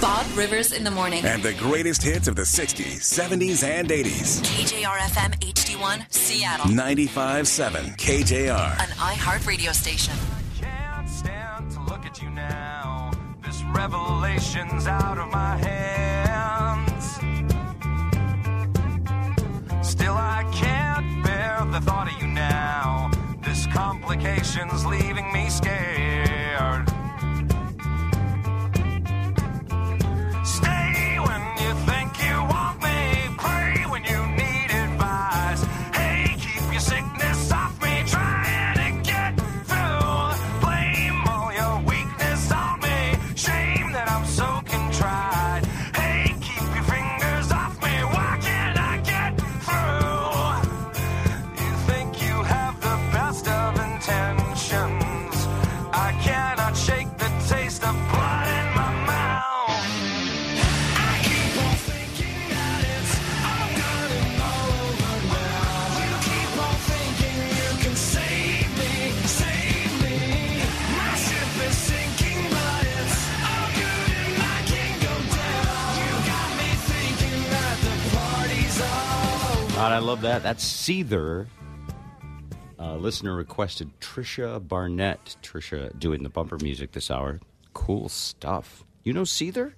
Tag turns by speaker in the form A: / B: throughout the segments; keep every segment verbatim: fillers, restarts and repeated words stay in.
A: Bob Rivers in the morning.
B: And the greatest hits of the sixties, seventies, and eighties.
A: K J R F M H D one, Seattle.
B: ninety-five point seven K J R.
A: An iHeart radio station.
C: I can't stand to look at you now. This revelation's out of my hands. Still, I can't bear the thought of you now. This complication's leaving me scared. Stay when you think you want me. Pray when you need advice. Hey, keep your sickness off me. Trying to get through. Blame all your weakness on me. Shame that I'm so contrite. Hey, keep your fingers off me. Why can't I get through? You think you have the best of intentions. I cannot shake the taste of blood in my mouth. I keep on thinking that it's all done and over now. You keep on thinking you can save me, save me. My ship is sinking, but it's all good and I can't go down. You got me thinking that the party's over.
D: God, I love that. That's Seether. Uh, listener requested Trisha Barnett. Trisha doing the bumper music this hour. Cool stuff. You know Seether?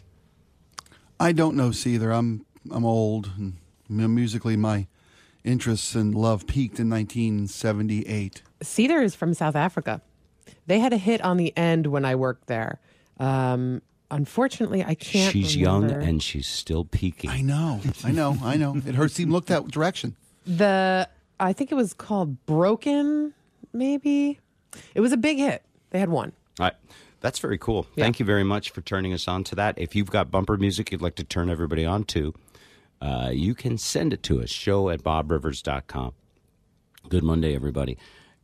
E: I don't know Seether. I'm I'm old. And musically, my interests and love peaked in nineteen seventy-eight.
F: Cedar is from South Africa. They had a hit on the end when I worked there. Um, unfortunately, I can't
D: She's
F: remember.
D: young and she's still peaking.
E: I know. I know. I know. It hurts to even look that direction.
F: The I think it was called Broken, maybe. It was a big hit. They had one.
D: All right. That's very cool.
F: Yeah.
D: Thank you very much for turning us on to that. If you've got bumper music you'd like to turn everybody on to, uh, you can send it to us, show at bob rivers dot com. Good Monday, everybody.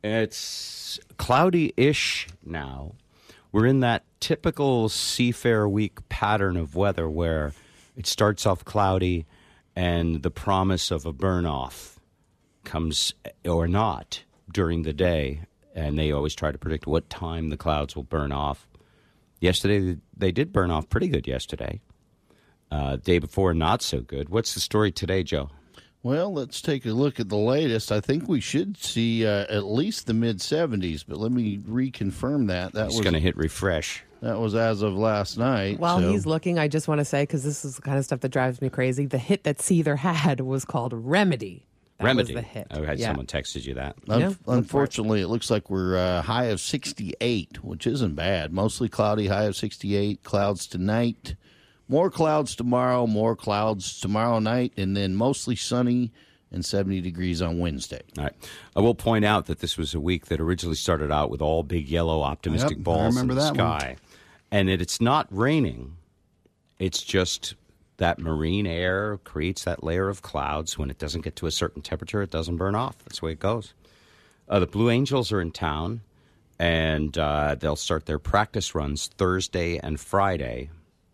D: It's cloudy-ish now. We're in that typical Seafair Week pattern of weather where it starts off cloudy and the promise of a burn-off comes or not during the day, and they always try to predict what time the clouds will burn off. Yesterday, they did burn off pretty good yesterday. Uh, day before, not so good. What's the story today, Joe?
G: Well, let's take a look at the latest. I think we should see uh, at least the mid seventies, but let me reconfirm that. That
D: He's
G: was
D: going to hit refresh.
G: That was as of last night.
F: While
G: so.
F: he's looking, I just want to say, because this is the kind of stuff that drives me crazy, the hit that Seether had was called Remedy. That
D: Remedy.
F: was the hit.
D: I had
F: Yeah.
D: someone texted you that.
G: Un-
F: Yeah, look for it.
G: unfortunately, it. looks like we're uh, high of sixty-eight, which isn't bad. Mostly cloudy, high of sixty-eight. Clouds tonight. More clouds tomorrow, more clouds tomorrow night, and then mostly sunny and seventy degrees on Wednesday.
D: All right. I will point out that this was a week that originally started out with all big yellow optimistic
E: Yep, I
D: balls in
E: remember
D: the
E: that one.
D: sky. And it, it's not raining. It's just that marine air creates that layer of clouds. When it doesn't get to a certain temperature, it doesn't burn off. That's the way it goes. Uh, the Blue Angels are in town, and uh, they'll start their practice runs Thursday and Friday.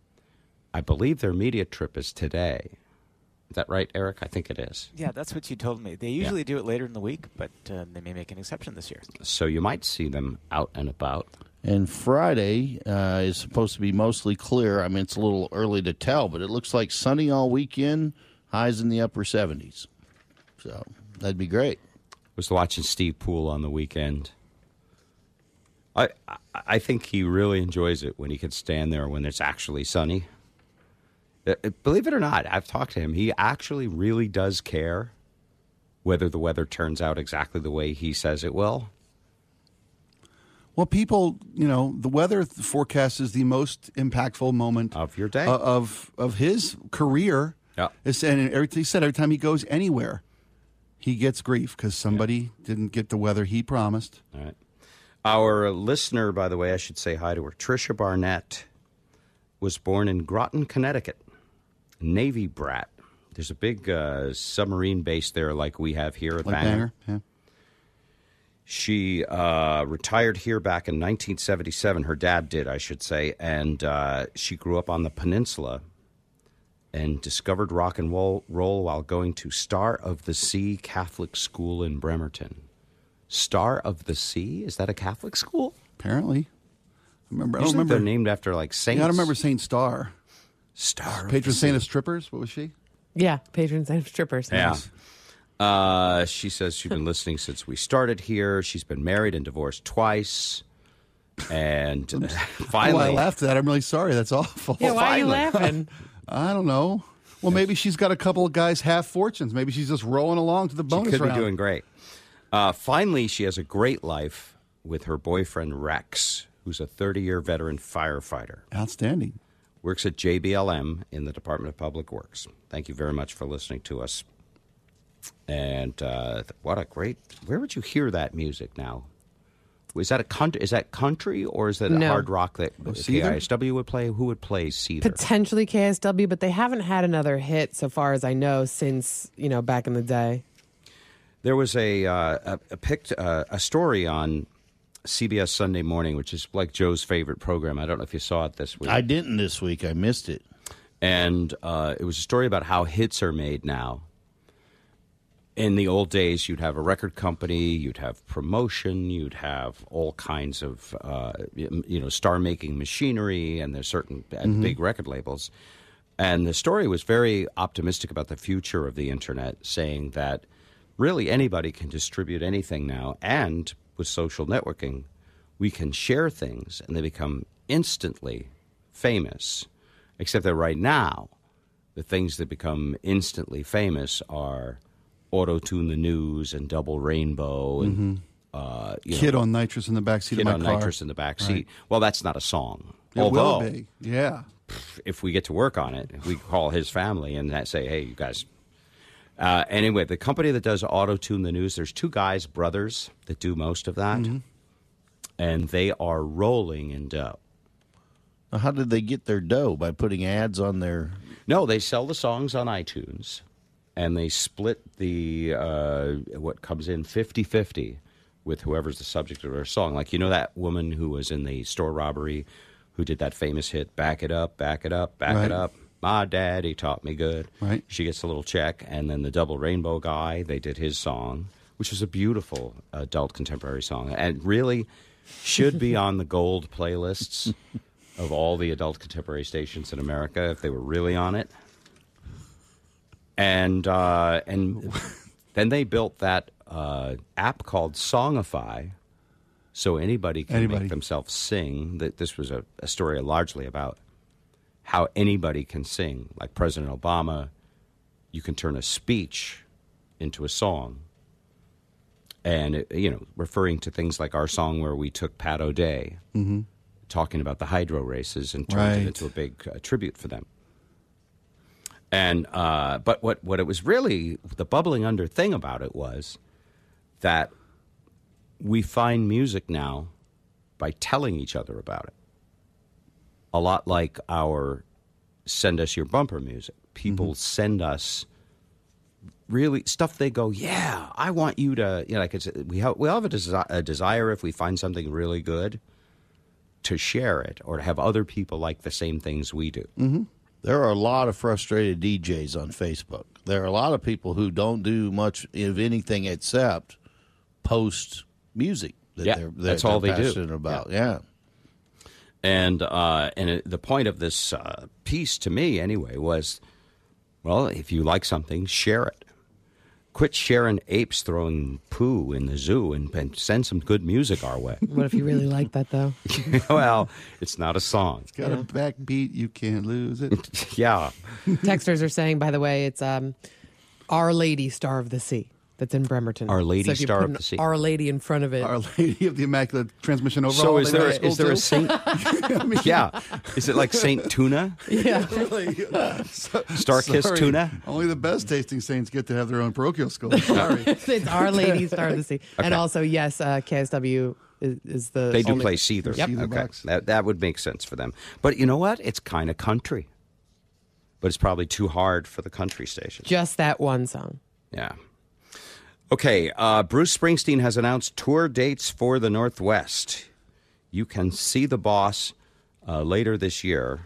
D: I believe their media trip is today. Is that right, Eric? I think it is.
H: Yeah, that's what you told me. They usually do it later in the week, but uh, they may make an exception this year.
D: So you might see them out and about.
G: And Friday uh, is supposed to be mostly clear. I mean, it's a little early to tell, but it looks like sunny all weekend, highs in the upper seventies. So that'd be great.
D: Was watching Steve Poole on the weekend. I I- I think he really enjoys it when he can stand there when it's actually sunny. Uh, Believe it or not, I've talked to him. He actually really does care whether the weather turns out exactly the way he says it will.
E: Well, people, you know, the weather forecast is the most impactful moment
D: Of your day.
E: uh, of of his career.
D: Yeah.
E: It's, and every, he said every time he goes anywhere, he gets grief because somebody didn't get the weather he promised.
D: All right. Our listener, by the way, I should say hi to her, Trisha Barnett, was born in Groton, Connecticut. Navy brat. There's a big uh, submarine base there like we have here at
E: Like
D: Bangor.
E: Bangor, yeah.
D: She uh, retired here back in nineteen seventy-seven. Her dad did, I should say. And uh, she grew up on the peninsula and discovered rock and roll, roll while going to Star of the Sea Catholic School in Bremerton. Star of the Sea? Is that a Catholic school?
E: Apparently. I remember. I don't
D: Usually
E: remember.
D: they're named after like saints.
E: Yeah, I don't remember Saint Star.
D: Star of
E: Patron
D: the
E: saint of
D: sea.
E: strippers. What was she?
F: Yeah, patron saint of strippers.
D: Yeah. Uh, she says she's been listening since we started here. She's been married and divorced twice. And uh,
E: Oh, I
D: finally,
E: laughed at that. I'm really sorry. That's awful.
F: Yeah, why are you
D: finally.
F: laughing?
E: I don't know. Well, maybe she's got a couple of guys half fortunes. Maybe she's just rolling along to the
D: she
E: bonus
D: could
E: round.
D: be doing great. Uh, finally, she has a great life with her boyfriend, Rex, who's a thirty-year veteran firefighter.
E: Outstanding.
D: Works at J B L M in the Department of Public Works. Thank you very much for listening to us. And uh, what a great! Where would you hear that music now? Is that a country? Is that country or is that a
F: No.
D: hard rock that
E: Oh,
D: K I S W would play? Who would play Seether?
F: Potentially K S W, but they haven't had another hit so far as I know since, you know, back in the day.
D: There was a uh, a, a picked uh, a story on C B S Sunday Morning, which is like Joe's favorite program. I don't know if you saw it this week.
G: I didn't this week. I missed it.
D: And uh, it was a story about how hits are made now. In the old days, you'd have a record company, you'd have promotion, you'd have all kinds of, uh, you know, star-making machinery, and there's certain and big record labels. And the story was very optimistic about the future of the internet, saying that really anybody can distribute anything now, and with social networking, we can share things, and they become instantly famous. Except that right now, the things that become instantly famous are Auto-Tune the News and Double Rainbow and uh, you
E: Kid
D: know,
E: on nitrous in the backseat
D: Kid
E: of my
D: on
E: car.
D: Nitrous in the back seat.
E: Right.
D: Well, that's not a song.
E: It
D: Although,
E: will be. Yeah.
D: if we get to work on it, if we call his family and that say, hey, you guys. Uh, anyway, the company that does Auto-Tune the News, there's two guys, brothers, that do most of that. And they are rolling in dough.
G: Now, how did they get their dough? By putting ads on their...
D: No, they sell the songs on iTunes, and they split the uh, what comes in fifty-fifty with whoever's the subject of their song. Like, you know that woman who was in the store robbery who did that famous hit, Back It Up, Back It Up, Back
E: Right.
D: It Up. My daddy taught me good.
E: Right.
D: She gets a little check, and then the Double Rainbow guy, they did his song, which was a beautiful adult contemporary song, and really should be on the gold playlists of all the adult contemporary stations in America if they were really on it. And uh, and then they built that uh, app called Songify, so anybody can
E: Anybody.
D: make themselves sing. That this was a, a story largely about how anybody can sing. Like President Obama, you can turn a speech into a song. And, it, you know, referring to things like our song where we took Pat O'Day,
E: Mm-hmm.
D: talking about the hydro races and turned
E: Right.
D: it into a big uh, tribute for them. And uh, but what, what it was really, the bubbling under thing about it was that we find music now by telling each other about it. A lot like our send us your bumper music. People send us really stuff they go, yeah, I want you to, you know, like it's, we, have, we all have a, desi- a desire if we find something really good to share it or to have other people like the same things we do.
E: Mm-hmm.
G: There are a lot of frustrated D Js on Facebook. There are a lot of people who don't do much of anything except post music that
D: Yeah,
G: they're, that
D: that's
G: they're
D: all they do.
G: passionate about. Yeah.
D: And uh, and it, the point of this uh, piece to me, anyway, was, well, if you like something, share it. Quit sharing apes throwing poo in the zoo and, and send some good music our way.
F: What if you really like that, though?
D: Well, it's not a song.
E: Got a backbeat, you can't lose it.
D: Yeah.
F: Texters are saying, by the way, it's um, Our Lady Star of the Sea that's in Bremerton.
D: Our Lady
F: so if you
D: Star
F: put
D: of
F: an
D: the Sea.
F: Our Lady in front of it.
E: Our Lady of the Immaculate Transmission overall.
D: So is
E: they
D: there
E: go to
D: is there a
E: school
D: Saint? Yeah. Is it like Saint Tuna?
F: yeah.
E: too? Really?
D: Star Kiss
E: Sorry.
D: Tuna?
E: Only the best tasting saints get to have their own parochial school. Sorry.
F: It's Our Lady Star of the Sea. And
D: Okay.
F: also, yes, uh, K S W is, is the
D: They do
F: only-
D: play Seether.
F: Yep.
E: Seether
D: Okay.
E: box.
D: That that would make sense for them. But you know what? It's kind of country. But it's probably too hard for the country station.
F: Just that one song.
D: Yeah. Okay, uh, Bruce Springsteen has announced tour dates for the Northwest. You can see the boss uh, later this year.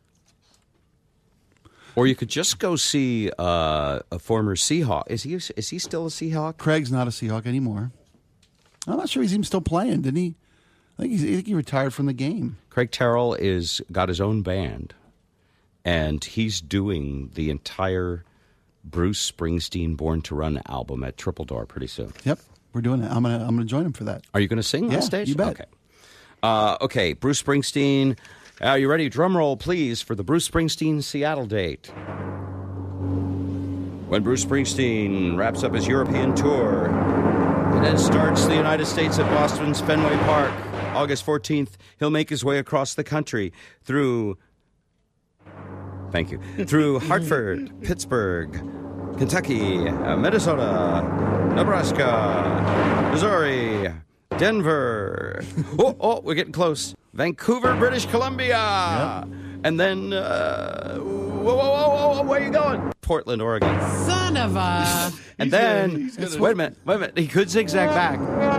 D: Or you could just go see uh, a former Seahawk. Is he is he still a Seahawk?
E: Craig's not a Seahawk anymore. I'm not sure he's even still playing, didn't he? I think, he's, I think he retired from the game.
D: Craig Terrell is got his own band, and he's doing the entire Bruce Springsteen Born to Run album at Triple Door pretty soon.
E: Yep, we're doing it. I'm gonna I'm gonna join him for that.
D: Are you going to sing
E: Yeah,
D: on stage?
E: you bet.
D: Okay. Uh, okay, Bruce Springsteen. Are you ready? Drum roll, please, for the Bruce Springsteen Seattle date. When Bruce Springsteen wraps up his European tour and then starts the United States at Boston's Fenway Park, August fourteenth, he'll make his way across the country through, thank you, through Hartford, Pittsburgh, Kentucky, uh, Minnesota, Nebraska, Missouri, Denver. Oh, oh, we're getting close. Vancouver, British Columbia. And then, uh, whoa, whoa, whoa, whoa, where are you going? Portland, Oregon.
F: Son of a.
D: And then, wait a minute, wait a minute. He could zigzag back.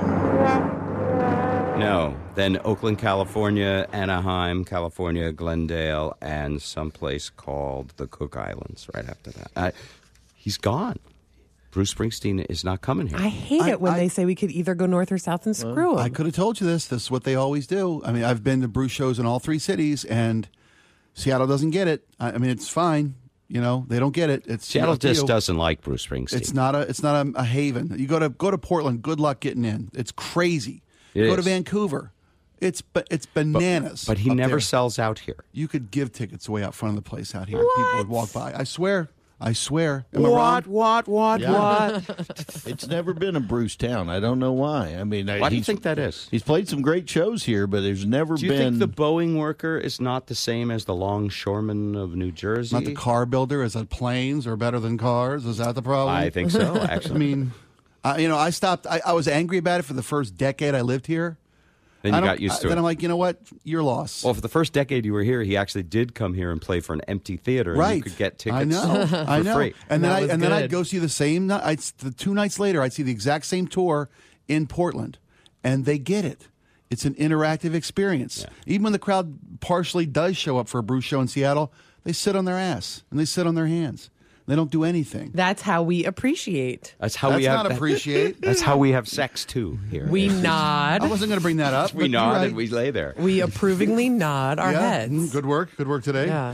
D: No. Then Oakland, California, Anaheim, California, Glendale, and someplace called the Cook Islands right after that. Uh, he's gone. Bruce Springsteen is not coming here.
F: I hate
E: I-
F: it when
E: I-
F: they say we could either go north or south and screw them.
E: I could have told you this. This is what they always do. I mean, I've been to Bruce shows in all three cities, and Seattle doesn't get it. I, I mean, it's fine. You know, they don't get it. It's
D: Seattle
E: up to
D: just
E: you.
D: doesn't like Bruce Springsteen.
E: It's not a. It's not a, a haven. You go to go to Portland. Good luck getting in. It's crazy.
D: It
E: go to
D: is.
E: Vancouver. It's but it's bananas.
D: But he
E: up
D: never
E: there.
D: sells out here.
E: You could give tickets away out front of the place out here. People would walk by. I swear. I swear. Am I wrong?
D: What, what,
G: Yeah.
D: what?
G: It's never been a Bruce town. I don't know why. I mean,
D: Why do you
G: he's-
D: think that is?
G: He's played some great shows here, but there's never
D: Do you
G: been.
D: think the Boeing worker is not the same as the longshoreman of New Jersey?
E: Not the car builder. Is that planes are better than cars? Is that the problem?
D: I think so,
E: I
D: actually.
E: mean, I, you know, I stopped. I, I was angry about it for the first decade I lived here.
D: Then
E: I
D: you
E: don't-
D: got used to
E: I,
D: it.
E: Then I'm like, you know what? Your loss.
D: Well, for the first decade you were here, he actually did come here and play for an empty theater. And
E: right.
D: you could get tickets
E: I know.
D: for
E: I know.
D: free.
E: And then
F: That
E: I
F: was
E: and then I'd
F: good.
E: go see the same. ni- I'd, the two nights later, I'd see the exact same tour in Portland, and they get it. It's an interactive experience.
D: Yeah.
E: Even when the crowd partially does show up for a Bruce show in Seattle, they sit on their ass and they sit on their hands. They don't do anything.
F: That's how we appreciate.
D: That's how
E: That's
D: we have
E: not appreciate.
D: That's how we have sex too here.
F: We nod.
E: I wasn't going to bring that up.
D: we
E: but you're
D: nod
E: right.
D: and we lay there.
F: We approvingly nod our
E: Yeah.
F: heads.
E: Mm, Good work. Good work today.
F: Yeah.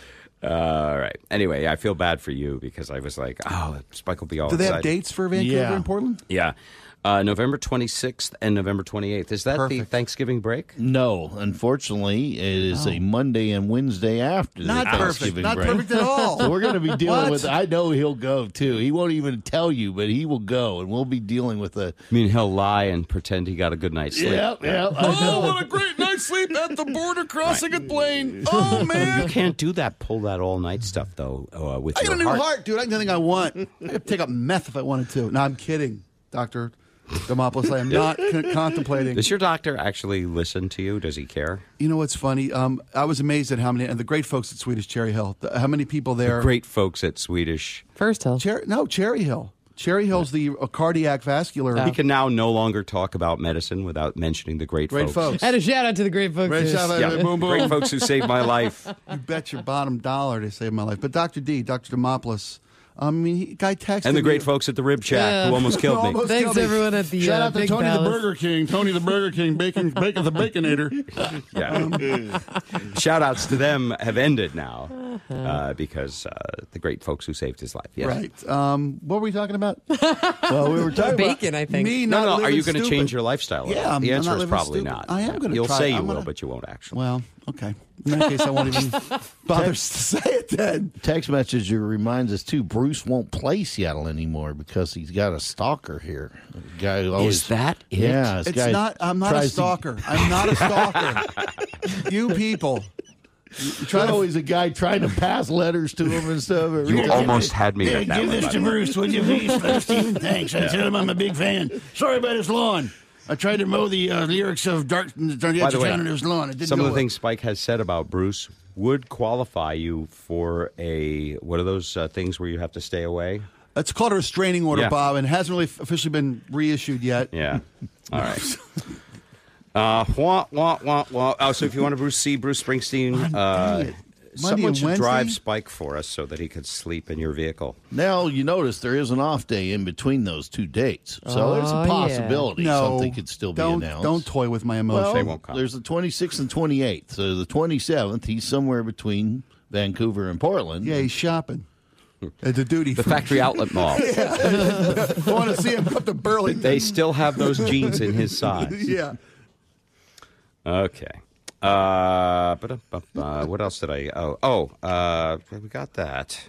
D: All right. Anyway, I feel bad for you because I was like, oh, Spike will be all
E: Do they have
D: excited.
E: dates for Vancouver
G: Yeah.
E: and Portland?
D: Yeah. Uh, November twenty-sixth and November twenty-eighth. Is that the
E: Perfect.
D: Thanksgiving break?
G: No, unfortunately, it is a Monday and Wednesday after
E: Not
G: the
E: perfect.
G: Thanksgiving
E: Not
G: break.
E: perfect at all.
G: So we're going to be dealing
E: What?
G: with. I know he'll go too. He won't even tell you, but he will go, and we'll be dealing with a.
D: I mean, he'll lie and pretend he got a good night's sleep.
G: Yeah, yeah. I know.
E: a great night's sleep at the border crossing at Blaine. Oh,
D: You
E: man.
D: can't do that, pull that all night stuff, though, uh, with
E: I
D: your
E: got a new
D: heart.
E: heart, dude. I can do anything I want. I could take up meth if I wanted to. No, I'm kidding, Doctor Demopoulos. I am not con- contemplating.
D: Does your doctor actually listen to you? Does he care?
E: You know what's funny? Um, I was amazed at how many, and the great folks at Swedish Cherry Hill, the, how many people there.
D: Great folks at Swedish.
F: First hill.
E: Cher- no, Cherry Hill. Cherry Hill's the uh, cardiac vascular.
D: He can now no longer talk about medicine without mentioning the great,
E: Great folks.
F: And a shout out to the great folks.
E: Great
F: who-
E: shout out.
D: Yeah,
E: Boom, boom.
D: great folks who saved my life.
E: You bet your bottom dollar they saved my life. But Doctor D, Doctor Demopoulos, I mean, he, guy texted
D: And the great
E: me.
D: folks at the Rib Shack
F: Yeah.
D: who almost killed me.
E: Almost
F: Thanks
E: killed me.
F: everyone at the
E: Shout
F: uh,
E: out to
F: Big
E: Tony
F: Palace.
E: the Burger King, Tony the Burger King, Bacon, Bacon the Baconator.
D: Yeah. Shout outs to them have ended now uh, because uh, the great folks who saved his life. Yes.
E: Right. Um, what were we talking about?
G: Well, we were talking
F: Bacon,
G: about.
F: I think.
E: Me
D: No,
E: not
D: no. Are
E: living
D: you going to
E: stupid.
D: change your lifestyle?
E: Yeah, I'm-
D: the
E: I'm
D: answer
E: not
D: is
E: living
D: probably
E: stupid.
D: not.
E: I am
D: Yeah.
E: gonna
D: You'll
E: try-
D: say you
E: I'm
D: will,
E: gonna-
D: but you won't actually.
E: Well, okay. In that case, I won't even bother to say it then.
G: Text message reminds us too. Bruce won't play Seattle anymore because he's got a stalker here. A guy who always,
D: Is that it?
G: Yeah, this
E: It's
G: guy
E: not. I'm not a
G: tries to-
E: stalker. I'm not a stalker. You people. You try
G: There's
E: to
G: always a guy trying to pass letters to him and stuff.
D: You almost had me at that
E: give
D: one,
E: this
D: by
E: to
D: the way.
E: Bruce, would you please, Brother Stephen? Thanks. I tell him I'm a big fan. Sorry about his lawn. I tried to mow the uh, lyrics of Dark Dark
D: By the way,
E: Town in his lawn. It didn't
D: some
E: go
D: of the
E: well.
D: things Spike has said about Bruce would qualify you for a what are those uh, things where you have to stay away?
E: It's called a restraining order,
D: Yeah.
E: Bob, and it hasn't really officially been reissued yet.
D: Yeah. All right. Uh, wah, wah, wah, wah. Oh, so if you want to Bruce, see Bruce Springsteen, uh,
E: Dang it. Monday
D: someone
E: and
D: should drive
E: Wednesday?
D: Spike for us so that he could sleep in your vehicle.
G: Now you notice there is an off day in between those two dates, so there's
F: Oh,
G: a
F: yeah.
G: possibility
E: No,
G: something could still be
E: don't,
G: announced.
E: Don't toy with my emotions.
G: well,
D: They won't come.
G: there's the twenty-sixth and twenty-eighth. So the twenty-seventh, he's somewhere between Vancouver and Portland.
E: Yeah, he's shopping at the duty
D: The
E: free.
D: factory outlet mall.
E: I want to see him come to Burlington.
D: They still have those jeans in his size.
E: Yeah.
D: Okay. Uh, but uh, what else did I? Oh, oh, uh, we got that.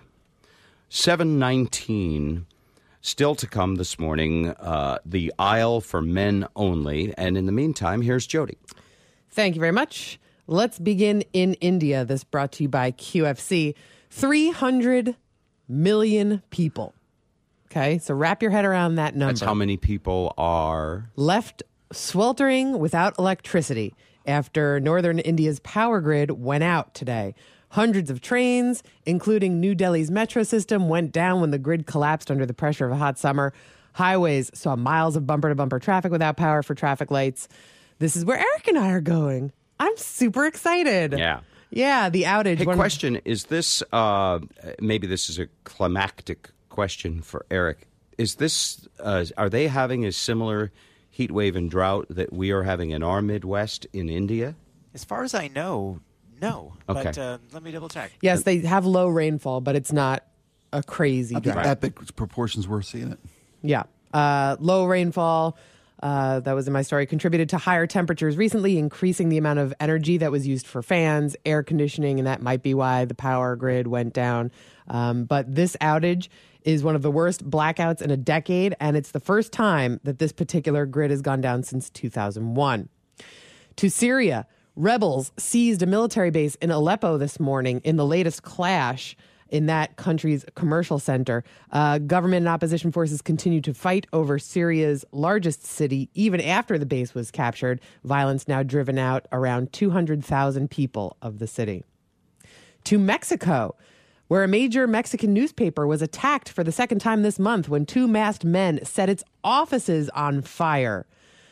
D: seven nineteen. Still to come this morning. Uh, the aisle for men only. And in the meantime, here's Jody.
F: Thank you very much. Let's begin in India. This brought to you by Q F C. three hundred million people. Okay, so wrap your head around that number.
D: That's how many people are
F: Left sweltering without electricity after northern India's power grid went out today. Hundreds of trains, including New Delhi's metro system, went down when the grid collapsed under the pressure of a hot summer. Highways saw miles of bumper-to-bumper traffic without power for traffic lights. This is where Eric and I are going. I'm super excited.
D: Yeah.
F: Yeah, the outage.
D: Hey,
F: one-
D: question, is this, uh, maybe this is a climactic question for Eric. Is this, uh, are they having a similar heat wave and drought that we are having in our Midwest in India?
H: As far as I know, no.
D: Okay.
H: But uh, let me double check.
F: Yes, they have low rainfall, but it's not a crazy
E: Not the
F: drought.
E: epic proportions we're seeing it.
F: Yeah. Uh, low rainfall, uh, that was in my story, contributed to higher temperatures recently, increasing the amount of energy that was used for fans, air conditioning, and that might be why the power grid went down. Um, but this outage is one of the worst blackouts in a decade, and it's the first time that this particular grid has gone down since two thousand one. To Syria, rebels seized a military base in Aleppo this morning in the latest clash in that country's commercial center. Uh, government and opposition forces continue to fight over Syria's largest city, even after the base was captured. Violence now driven out around two hundred thousand people of the city. To Mexico, where a major Mexican newspaper was attacked for the second time this month when two masked men set its offices on fire.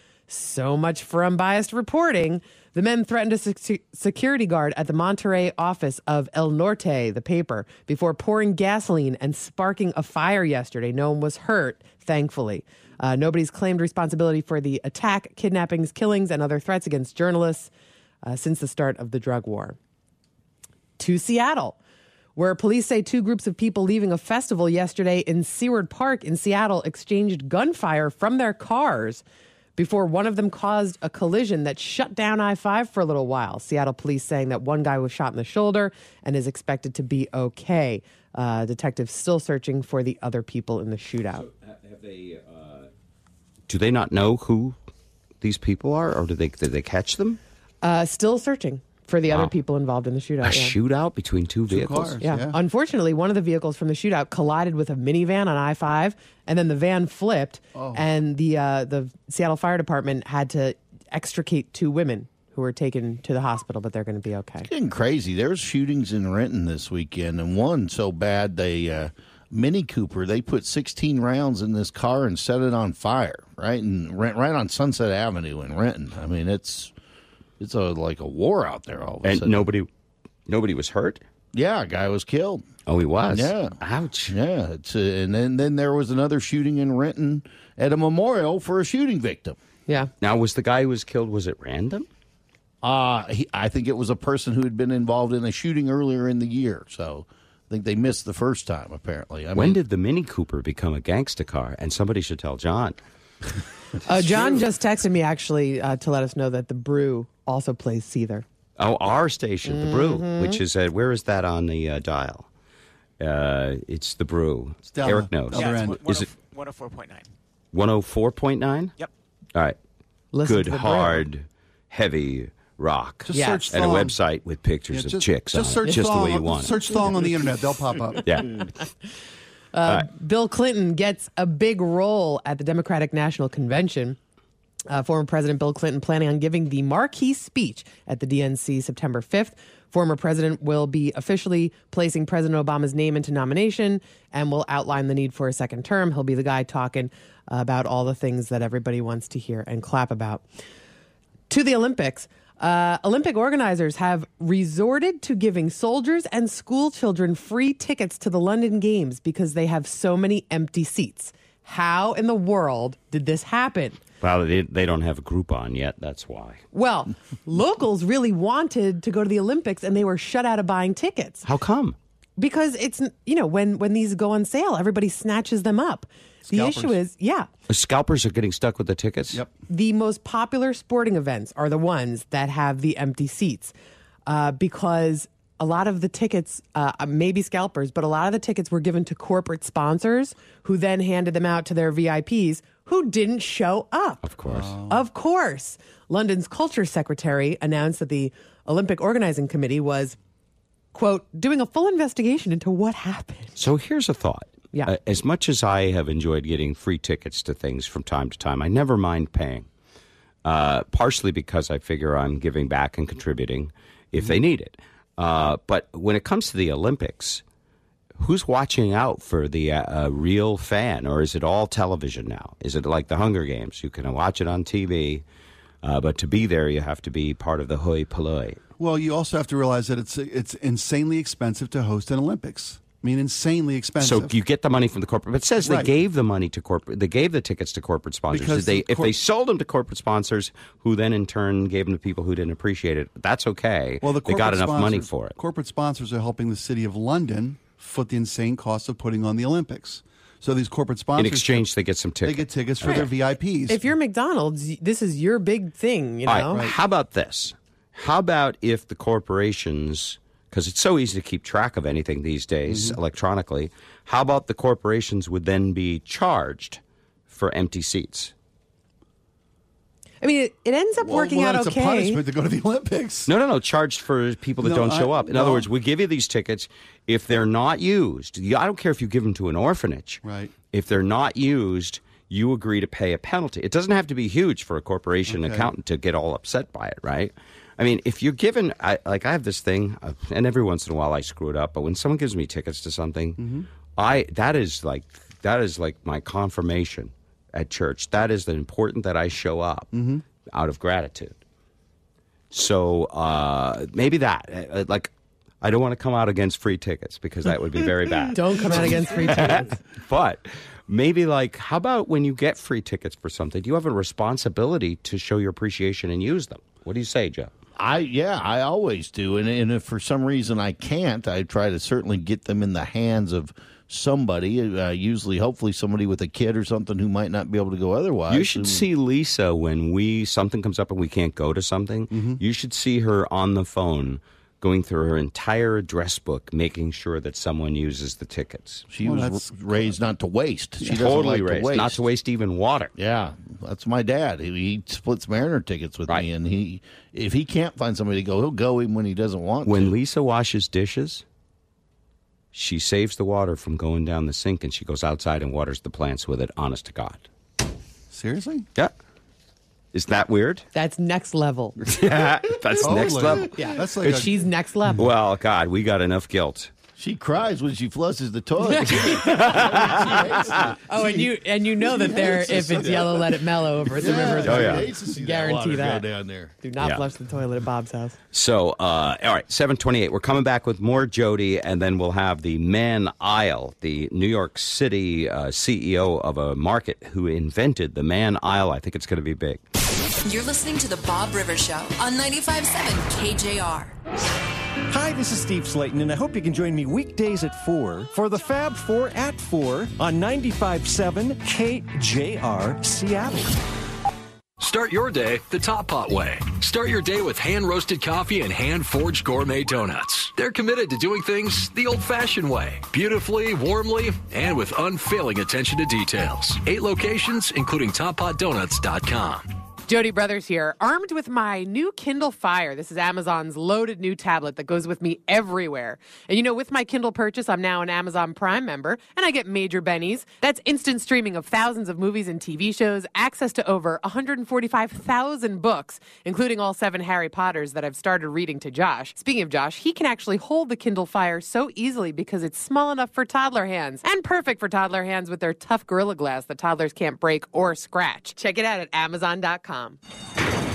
F: So much for unbiased reporting. The men threatened a sec- security guard at the Monterrey office of El Norte, the paper, before pouring gasoline and sparking a fire yesterday. No one was hurt, thankfully. Uh, nobody's claimed responsibility for the attack, kidnappings, killings, and other threats against journalists uh, since the start of the drug war. To Seattle, where police say two groups of people leaving a festival yesterday in Seward Park in Seattle exchanged gunfire from their cars before one of them caused a collision that shut down I five for a little while. Seattle police saying that one guy was shot in the shoulder and is expected to be okay. Uh, detectives still searching for the other people in the shootout.
D: So, have they, uh, do they not know who these people are, or did they, did they catch them?
F: Uh, still searching for the
D: Wow.
F: other people involved in the shootout.
D: A
F: yeah.
D: shootout between two vehicles?
E: cars.
F: Yeah.
E: Yeah.
F: Unfortunately, one of the vehicles from the shootout collided with a minivan on I five, and then the van flipped, and the uh, the Seattle Fire Department had to extricate two women who were taken to the hospital, but they're going to be okay.
G: Getting crazy. There's shootings in Renton this weekend, and one so bad they uh, Mini Cooper they put sixteen rounds in this car and set it on fire right in right on Sunset Avenue in Renton. I mean, it's it's a like a war out there all of a
D: And
G: sudden.
D: nobody, nobody was hurt?
G: Yeah, a guy was killed.
D: Oh, he was?
G: Yeah.
D: Ouch.
G: Yeah, it's uh, and then then there was another shooting in Renton at a memorial for a shooting victim.
F: Yeah.
D: Now, was the guy who was killed, was it random?
G: Uh, he, I think it was a person who had been involved in a shooting earlier in the year. So I think they missed the first time, apparently. I
D: When
G: mean,
D: did the Mini Cooper become a gangsta car? And somebody should tell John.
F: Uh, John just texted me, actually, uh, to let us know that the Brew also plays Seether.
D: Oh, our station, The Brew, which is, uh, where is that on the uh, dial? Uh, it's The Brew.
E: It's down
D: Eric
E: the-
D: knows.
E: Other
H: Yeah,
E: end.
H: it's one-
D: Is it
H: one oh four point nine.
D: one oh four point nine?
H: Yep.
D: All right.
F: Listen
D: Good,
F: to the Brew.
D: hard, heavy rock.
E: Just
F: Yeah.
E: search
D: And a
E: thong.
D: website with pictures
E: Yeah,
D: of
E: just,
D: chicks
E: just
D: on
E: search
D: it, just
E: thong,
D: the way you want it.
E: Search thong on the internet. They'll pop up.
D: Yeah.
F: Bill Clinton gets a big role at the Democratic National Convention. Uh, former President Bill Clinton planning on giving the marquee speech at the D N C September fifth. Former president will be officially placing President Obama's name into nomination and will outline the need for a second term. He'll be the guy talking about all the things that everybody wants to hear and clap about. To the Olympics. Uh, Olympic organizers have resorted to giving soldiers and school children free tickets to the London Games because they have so many empty seats. How in the world did this happen?
D: Well, they, they don't have a Groupon yet. That's why.
F: Well, locals really wanted to go to the Olympics, and they were shut out of buying tickets.
D: How come?
F: Because it's, you know, when, when these go on sale, everybody snatches them up. The
E: Scalpers.
F: issue is, yeah,
D: The scalpers are getting stuck with the tickets?
E: Yep.
F: the most popular sporting events are the ones that have the empty seats uh, because a lot of the tickets, uh, maybe scalpers, but a lot of the tickets were given to corporate sponsors who then handed them out to their V I Ps who didn't show up.
D: Of course.
F: Of course. London's culture secretary announced that the Olympic Organizing Committee was, quote, doing a full investigation into what happened.
D: So here's a thought.
F: Yeah.
D: Uh, as much as I have enjoyed getting free tickets to things from time to time, I never mind paying. Uh, partially because I figure I'm giving back and contributing if they need it. Uh, but when it comes to the Olympics, who's watching out for the uh, uh, real fan, or is it all television now? Is it like the Hunger Games? You can watch it on T V, uh, but to be there, you have to be part of the hoi polloi.
E: Well, you also have to realize that it's it's insanely expensive to host an Olympics. I mean, insanely expensive.
D: So you get the money from the corporate. But it says they
E: Right.
D: gave the money to corporate. They gave the tickets to corporate sponsors.
E: Because
D: Did they,
E: the
D: if
E: cor-
D: they sold them to corporate sponsors, who then in turn gave them to people who didn't appreciate it, that's okay.
E: Well, the
D: they got
E: corporate
D: enough money
E: sponsors-
D: for it.
E: Corporate sponsors are helping the city of London foot the insane cost of putting on the Olympics. So these corporate
D: In
E: sponsors,
D: exchange, they get some
E: they
D: tickets.
E: get tickets for their V I Ps.
F: If you're McDonald's, this is your big thing, you
D: All
F: know?
D: right, how about this? How about if the corporations, because it's so easy to keep track of anything these days
E: Mm-hmm.
D: electronically, how about the corporations would then be charged for empty seats?
F: I mean, it, it ends up
E: well,
F: working
E: well,
F: out
E: then it's
F: okay.
E: a punishment to go to the Olympics.
D: No, no, no. Charged for people that
E: No,
D: don't show
E: I-
D: up. In
E: no.
D: other words, we give you these tickets. If they're not used, you- I don't care if you give them to an orphanage.
E: Right.
D: If they're not used, you agree to pay a penalty. It doesn't have to be huge for a corporation
E: Okay.
D: accountant to get all upset by it, right? I mean, if you're given, I, like I have this thing, uh, and every once in a while I screw it up, but when someone gives me tickets to something,
E: Mm-hmm.
D: I that is like that is like my confirmation at church. That is the important that I show up
E: Mm-hmm.
D: out of gratitude. So uh, maybe that, uh, like, I don't want to come out against free tickets because that would be very bad.
F: Don't come out against free tickets.
D: But maybe, like, how about when you get free tickets for something, do you have a responsibility to show your appreciation and use them? What do you say, Joe?
G: I yeah, I always do, and and if for some reason I can't, I try to certainly get them in the hands of somebody. Uh, usually, hopefully, somebody with a kid or something who might not be able to go otherwise.
D: You should
G: who-
D: see Lisa when we something comes up and we can't go to something.
E: Mm-hmm.
D: You should see her on the phone going through her entire address book, making sure that someone uses the tickets.
G: She
E: Well,
G: was
E: that's-
G: r- raised not to waste. She doesn't
D: Totally
G: like
D: raised,
G: to waste.
D: not to waste even water.
G: Yeah, that's my dad. He, he splits Mariner tickets with
D: Right.
G: me, and he if he can't find somebody to go, he'll go even when he doesn't want
D: When
G: to.
D: Lisa washes dishes, she saves the water from going down the sink and she goes outside and waters the plants with it, honest to God.
E: Seriously?
D: Yeah. Isn't that weird?
F: That's next level.
D: Yeah, that's next
E: Totally.
D: level.
F: Yeah.
E: That's like a-
F: She's next level.
D: Well, God, we got enough guilt.
G: She cries when she flushes the toilet.
F: Oh, and you and you know that there, if it's yellow, let it mellow over at the river.
D: Oh, yeah.
G: She hates to see
F: Guarantee
G: that water
F: that.
G: go down there.
F: Do not
D: Yeah.
F: flush the toilet at Bob's house.
D: So, uh, all right, seven twenty-eight. We're coming back with more Jody, and then we'll have the Man Isle, the New York City uh, C E O of a market who invented the Man Isle. I think it's going to be big.
A: You're listening to The Bob Rivers Show on ninety-five point seven K J R.
I: Hi, this is Steve Slayton, and I hope you can join me weekdays at four for the Fab Four at four on ninety-five point seven K J R Seattle.
J: Start your day the Top Pot way. Start your day with hand-roasted coffee and hand-forged gourmet donuts. They're committed to doing things the old-fashioned way, beautifully, warmly, and with unfailing attention to details. Eight locations, including top pot donuts dot com.
F: Jody Brothers here, armed with my new Kindle Fire. This is Amazon's loaded new tablet that goes with me everywhere. And you know, with my Kindle purchase, I'm now an Amazon Prime member, and I get major bennies. That's instant streaming of thousands of movies and T V shows, access to over one hundred forty-five thousand books, including all seven Harry Potters that I've started reading to Josh. Speaking of Josh, he can actually hold the Kindle Fire so easily because it's small enough for toddler hands, and perfect for toddler hands with their tough Gorilla Glass that toddlers can't break or scratch. Check it out at amazon dot com.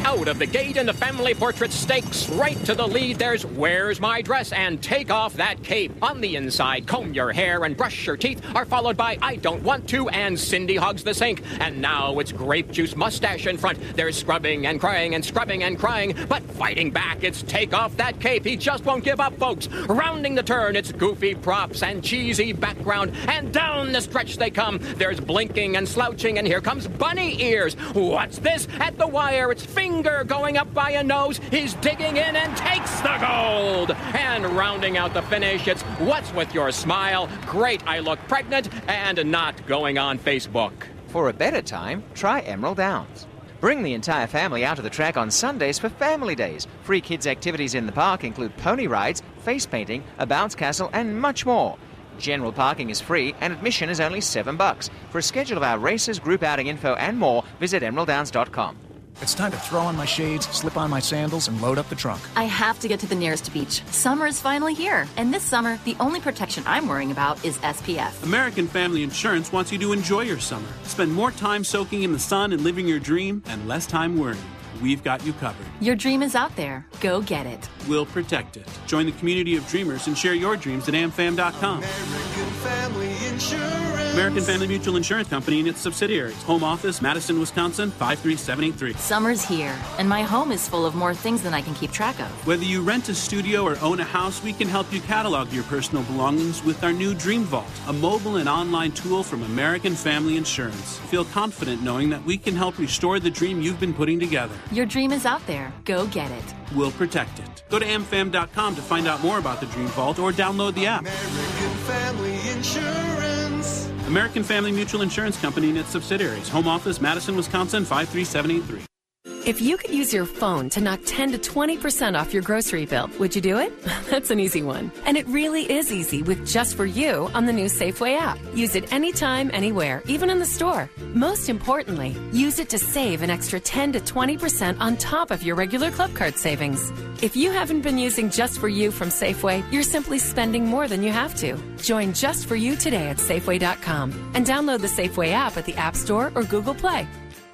K: Out of the gate in the family portrait stakes, right to the lead, there's Where's My Dress and Take Off That Cape. On the inside, Comb Your Hair and Brush Your Teeth are followed by I Don't Want To and Cindy Hogs the Sink. And now it's Grape Juice Mustache in front. There's scrubbing and crying and scrubbing and crying, but fighting back, it's Take Off That Cape. He just won't give up, folks. Rounding the turn, it's goofy props and cheesy background, and down the stretch they come. There's blinking and slouching, and here comes Bunny Ears. What's this? At the wire, it's Finger going up by a nose. He's digging in and takes the gold. And rounding out the finish, it's What's With Your Smile? Great, I Look Pregnant, and not going on Facebook.
L: For a better time, try Emerald Downs. Bring the entire family out to the track on Sundays for Family Days. Free kids' activities in the park include pony rides, face painting, a bounce castle, and much more. General parking is free and admission is only seven bucks. For a schedule of our races, group outing info, and more, visit emerald downs dot com.
M: It's time to throw on my shades, slip on my sandals, and load up the trunk.
N: I have to get to the nearest beach. Summer is finally here. And this summer, the only protection I'm worrying about is S P F.
O: American Family Insurance wants you to enjoy your summer. Spend more time soaking in the sun and living your dream, and less time worrying. We've got you covered.
N: Your dream is out there. Go get it.
O: We'll protect it. Join the community of dreamers and share your dreams at am fam dot com.
C: American Family Insurance.
O: American Family Mutual Insurance Company and its subsidiaries. Home office, Madison, Wisconsin, five three seven eight three.
N: Summer's here, and my home is full of more things than I can keep track of.
O: Whether you rent a studio or own a house, we can help you catalog your personal belongings with our new Dream Vault, a mobile and online tool from American Family Insurance. Feel confident knowing that we can help restore the dream you've been putting together.
N: Your dream is out there. Go get it.
O: We'll protect it. Go to am fam dot com to find out more about the Dream Vault or download the app.
C: American Family Insurance.
O: American Family Mutual Insurance Company and its subsidiaries. Home office, Madison, Wisconsin, five three seven eight three.
P: If you could use your phone to knock ten to twenty percent off your grocery bill, would you do it? That's an easy one. And it really is easy with Just For You on the new Safeway app. Use it anytime, anywhere, even in the store. Most importantly, use it to save an extra ten to twenty percent on top of your regular Club Card savings. If you haven't been using Just For You from Safeway, you're simply spending more than you have to. Join Just For You today at Safeway dot com and download the Safeway app at the App Store or Google Play.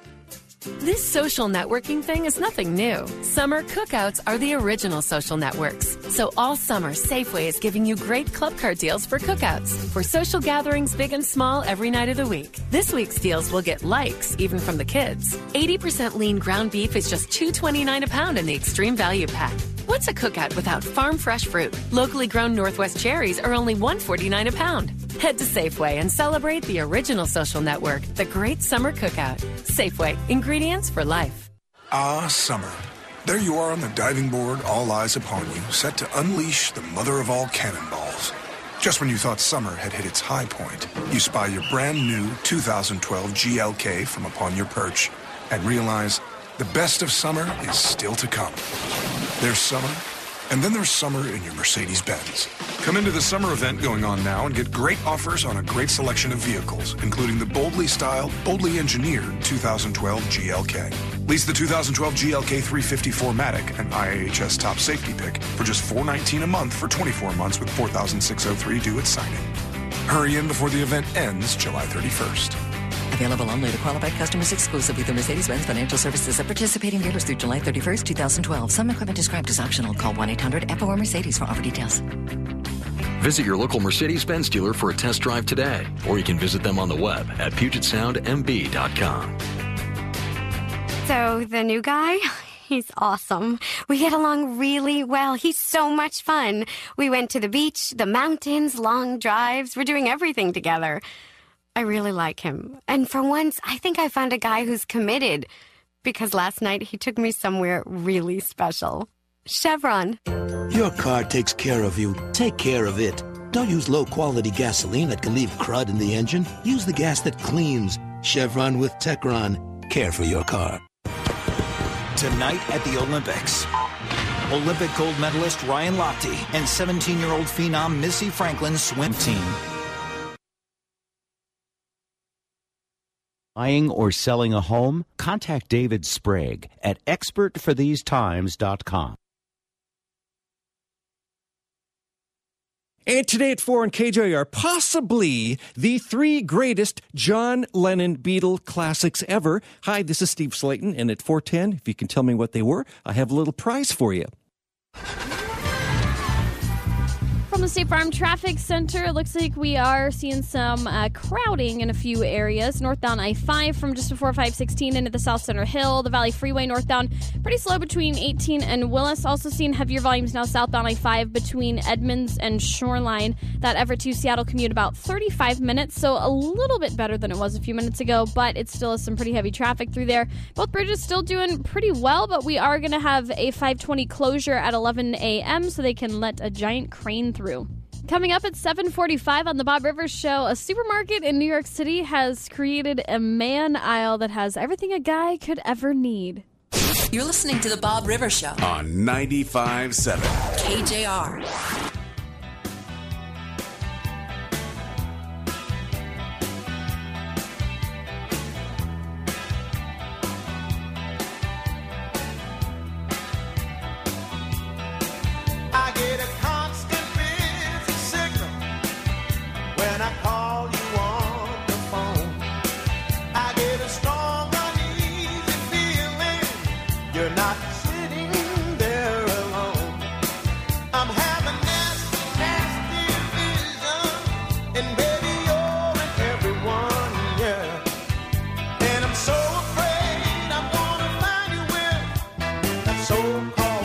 P: This social networking thing is nothing new. Summer cookouts are the original social networks. So all summer, Safeway is giving you great Club Card deals for cookouts. For social gatherings big and small every night of the week. This week's deals will get likes, even from the kids. eighty percent lean ground beef is just two twenty-nine a pound in the Extreme Value Pack. What's a cookout without farm fresh fruit? Locally grown Northwest cherries are only one forty-nine a pound. Head to Safeway and celebrate the original social network, the Great Summer Cookout. Safeway, ingredients for life.
Q: Ah, summer. There you are on the diving board, all eyes upon you, set to unleash the mother of all cannonballs. Just when you thought summer had hit its high point, you spy your brand new two thousand twelve G L K from upon your perch and realize the best of summer is still to come. There's summer, and then there's summer in your Mercedes-Benz. Come into the summer event going on now and get great offers on a great selection of vehicles, including the boldly styled, boldly engineered two thousand twelve G L K. Lease the two thousand twelve G L K three fifty four-matic, an I A H S top safety pick, for just four hundred nineteen dollars a month for twenty-four months with four thousand six hundred three due at signing. Hurry in before the event ends July thirty-first.
R: Available only to qualified customers exclusively through Mercedes-Benz Financial Services of participating dealers through July thirty-first, twenty twelve. Some equipment described as optional. Call one eight hundred F O R Mercedes for offer details.
J: Visit your local Mercedes-Benz dealer for a test drive today, or you can visit them on the web at puget sound m b dot com.
S: So, the new guy? He's awesome. We get along really well. He's so much fun. We went to the beach, the mountains, long drives. We're doing everything together. I really like him. And for once, I think I found a guy who's committed. Because last night, he took me somewhere really special. Chevron.
T: Your car takes care of you. Take care of it. Don't use low-quality gasoline that can leave crud in the engine. Use the gas that cleans. Chevron with Techron. Care for your car.
U: Tonight at the Olympics, Olympic gold medalist Ryan Lochte and seventeen-year-old phenom Missy Franklin's swim team.
D: Buying or selling a home? Contact David Sprague at expert for these times dot com.
I: And today at four on K J R, possibly the three greatest John Lennon Beatle classics ever. Hi, this is Steve Slayton, and at four ten, if you can tell me what they were, I have a little prize for you.
B: From the State Farm Traffic Center, it looks like we are seeing some uh, crowding in a few areas. Northbound I five from just before five sixteen into the South Center Hill. The Valley Freeway northbound, pretty slow between eighteen and Willis. Also seeing heavier volumes now southbound I five between Edmonds and Shoreline. That Everett to Seattle commute about thirty-five minutes, so a little bit better than it was a few minutes ago, but it still has some pretty heavy traffic through there. Both bridges still doing pretty well, but we are going to have a five twenty closure at eleven a.m. so they can let a giant crane through. Coming up at seven forty-five on the Bob Rivers Show, a supermarket in New York City has created a man aisle that has everything a guy could ever need.
A: You're listening to the Bob Rivers Show
V: on ninety-five point seven
A: K J R.
C: I get a constant busy signal when I call you on the phone. I get a strong, uneasy feeling you're not sitting there alone. I'm having nasty, nasty vision, and baby you're in everyone, yeah. And I'm so afraid I'm gonna find you with that so-called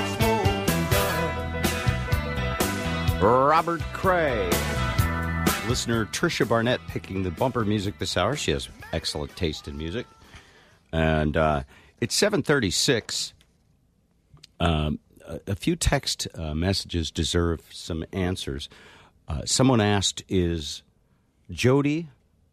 C: smoking gun.
D: Robert Cray. Listener Trisha Barnett picking the bumper music this hour. She has excellent taste in music. And uh, it's seven thirty-six. Um, a, a few text uh, messages deserve some answers. Uh, someone asked, is Jody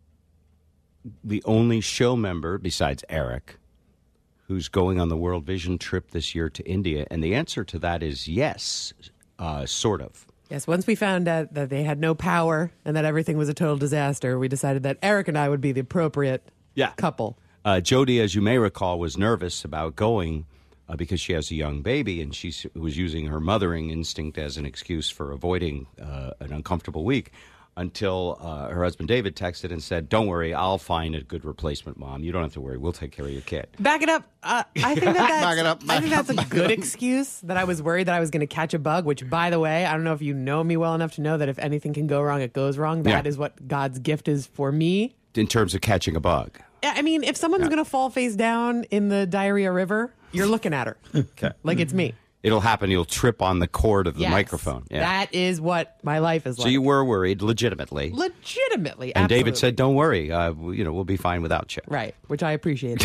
D: the only show member besides Eric who's going on the World Vision trip this year to India? And the answer to that is yes, uh, sort of.
F: Yes, once we found out that they had no power and that everything was a total disaster, we decided that Eric and I would be the appropriate
D: Yeah.
F: couple.
D: Uh, Jody, as you may recall, was nervous about going uh, because she has a young baby, and she s- was using her mothering instinct as an excuse for avoiding uh, an uncomfortable week until uh, her husband David texted and said, don't worry, I'll find a good replacement mom. You don't have to worry. We'll take care of your kid.
F: Back it up. Uh, I think that that's,
G: Back it up,
F: I
G: back
F: think
G: it
F: that's
G: up,
F: a
G: back
F: good
G: it up.
F: excuse, that I was worried that I was going to catch a bug, which, by the way, I don't know if you know me well enough to know that if anything can go wrong, it goes wrong. That
D: Yeah.
F: is what God's gift is for me.
D: In terms of catching a bug.
F: I mean, if someone's going to fall face down in the diarrhea river, you're looking at her.
D: Okay.
F: Like it's me.
D: It'll happen. You'll trip on the cord of the
F: Yes.
D: microphone. Yeah.
F: That is what my life is
D: So
F: like.
D: you were worried, legitimately.
F: Legitimately.
D: And David
F: absolutely.
D: said, don't worry. Uh, w- you know, we'll be fine without you.
F: Right, which I appreciate.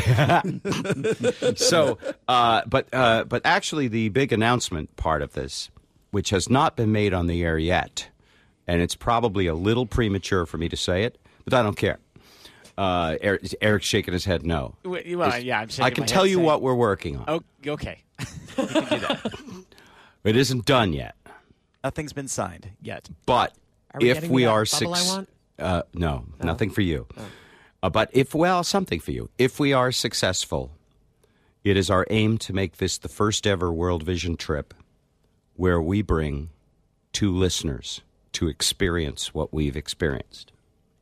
D: So, uh, but uh, but actually, the big announcement part of this, which has not been made on the air yet, and it's probably a little premature for me to say it, but I don't care. Uh, Eric, Eric's shaking his head no.
H: Well, well,
D: It's-
H: yeah, I'm shaking
D: I can
H: my
D: tell
H: head
D: you
H: saying-
D: what we're working on.
H: Oh, okay. We can do that.
D: It isn't done yet.
H: Nothing's been signed yet.
D: But
F: Are we
D: if
F: getting
D: we
F: that
D: are
F: bubble I
D: suc-
F: want?
D: uh, no, nothing for you. Uh, but if, well, something for you. If we are successful, it is our aim to make this the first ever World Vision trip where we bring two listeners to experience what we've experienced.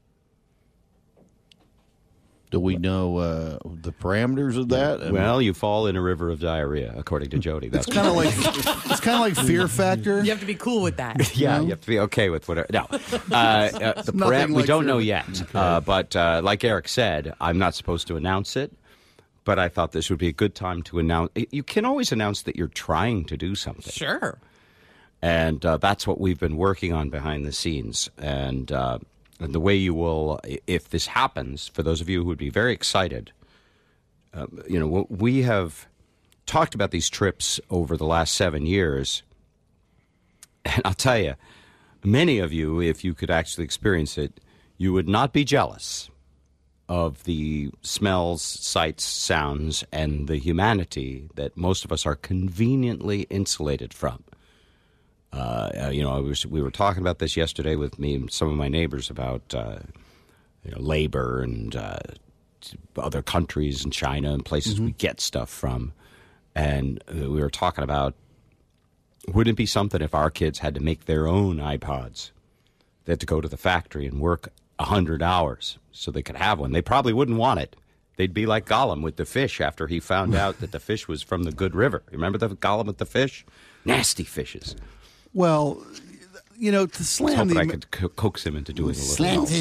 G: Do we know uh, the parameters of that? I mean-
D: Well, you fall in a river of diarrhea, according to Jody. That's
E: It's kind of like it's kind of like Fear Factor.
F: You have to be cool with that.
D: Yeah, you have to be okay with whatever. No, uh, uh, the
E: Nothing
D: param- we
E: like
D: don't
E: Fear
D: know
E: Factor.
D: yet. Uh, but uh, like Eric said, I'm not supposed to announce it. But I thought this would be a good time to announce. You can always announce that you're trying to do something.
F: Sure.
D: And uh, that's what we've been working on behind the scenes. And, uh, and the way you will, if this happens, for those of you who would be very excited, uh, you know, we have talked about these trips over the last seven years. And I'll tell you, many of you, if you could actually experience it, you would not be jealous of the smells, sights, sounds, and the humanity that most of us are conveniently insulated from. Uh, you know, I was, we were talking about this yesterday with me and some of my neighbors about uh, you know, labor and uh, other countries and China and places
E: Mm-hmm.
D: we get stuff from. And uh, we were talking about, wouldn't it be something if our kids had to make their own iPods They had to go to the factory and work one hundred hours so they could have one. They probably wouldn't want it. They'd be like Gollum with the fish after he found out that the fish was from the good river. Remember the Gollum with the fish? Nasty fishes.
E: Well, you know, to
D: I was
E: slam
D: hoping
E: the
D: I could co- coax him into doing a little.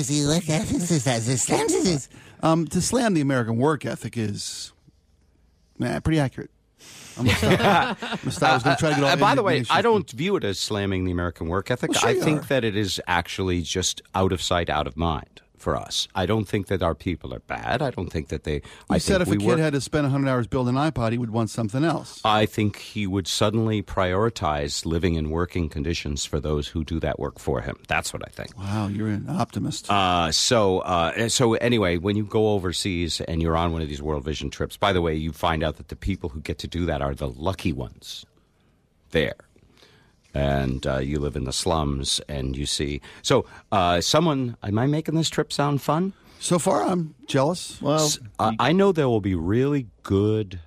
E: um, to slam the American work ethic is man, pretty accurate. I'm gonna stop. I'm gonna stop. I was gonna try to get all
D: Uh, by the way,
E: indignation.
D: I don't view it as slamming the American work ethic.
E: Well, sure
D: I
E: you
D: think
E: are.
D: that it is actually just out of sight, out of mind for us. I don't think that our people are bad. I don't think that they.
E: You
D: I
E: said
D: think
E: if a
D: we
E: kid
D: work,
E: had to spend one hundred hours building an iPod, he would want something else.
D: I think he would suddenly prioritize living in working conditions for those who do that work for him. That's what I think.
E: Wow, you're an optimist.
D: Uh, so, uh, so anyway, when you go overseas and you're on one of these World Vision trips, by the way, you find out that the people who get to do that are the lucky ones there. And uh, you live in the slums and you see. So, uh, someone, am I making this trip sound fun?
E: So far, I'm jealous.
G: Well,
D: Uh, I know there will be really good.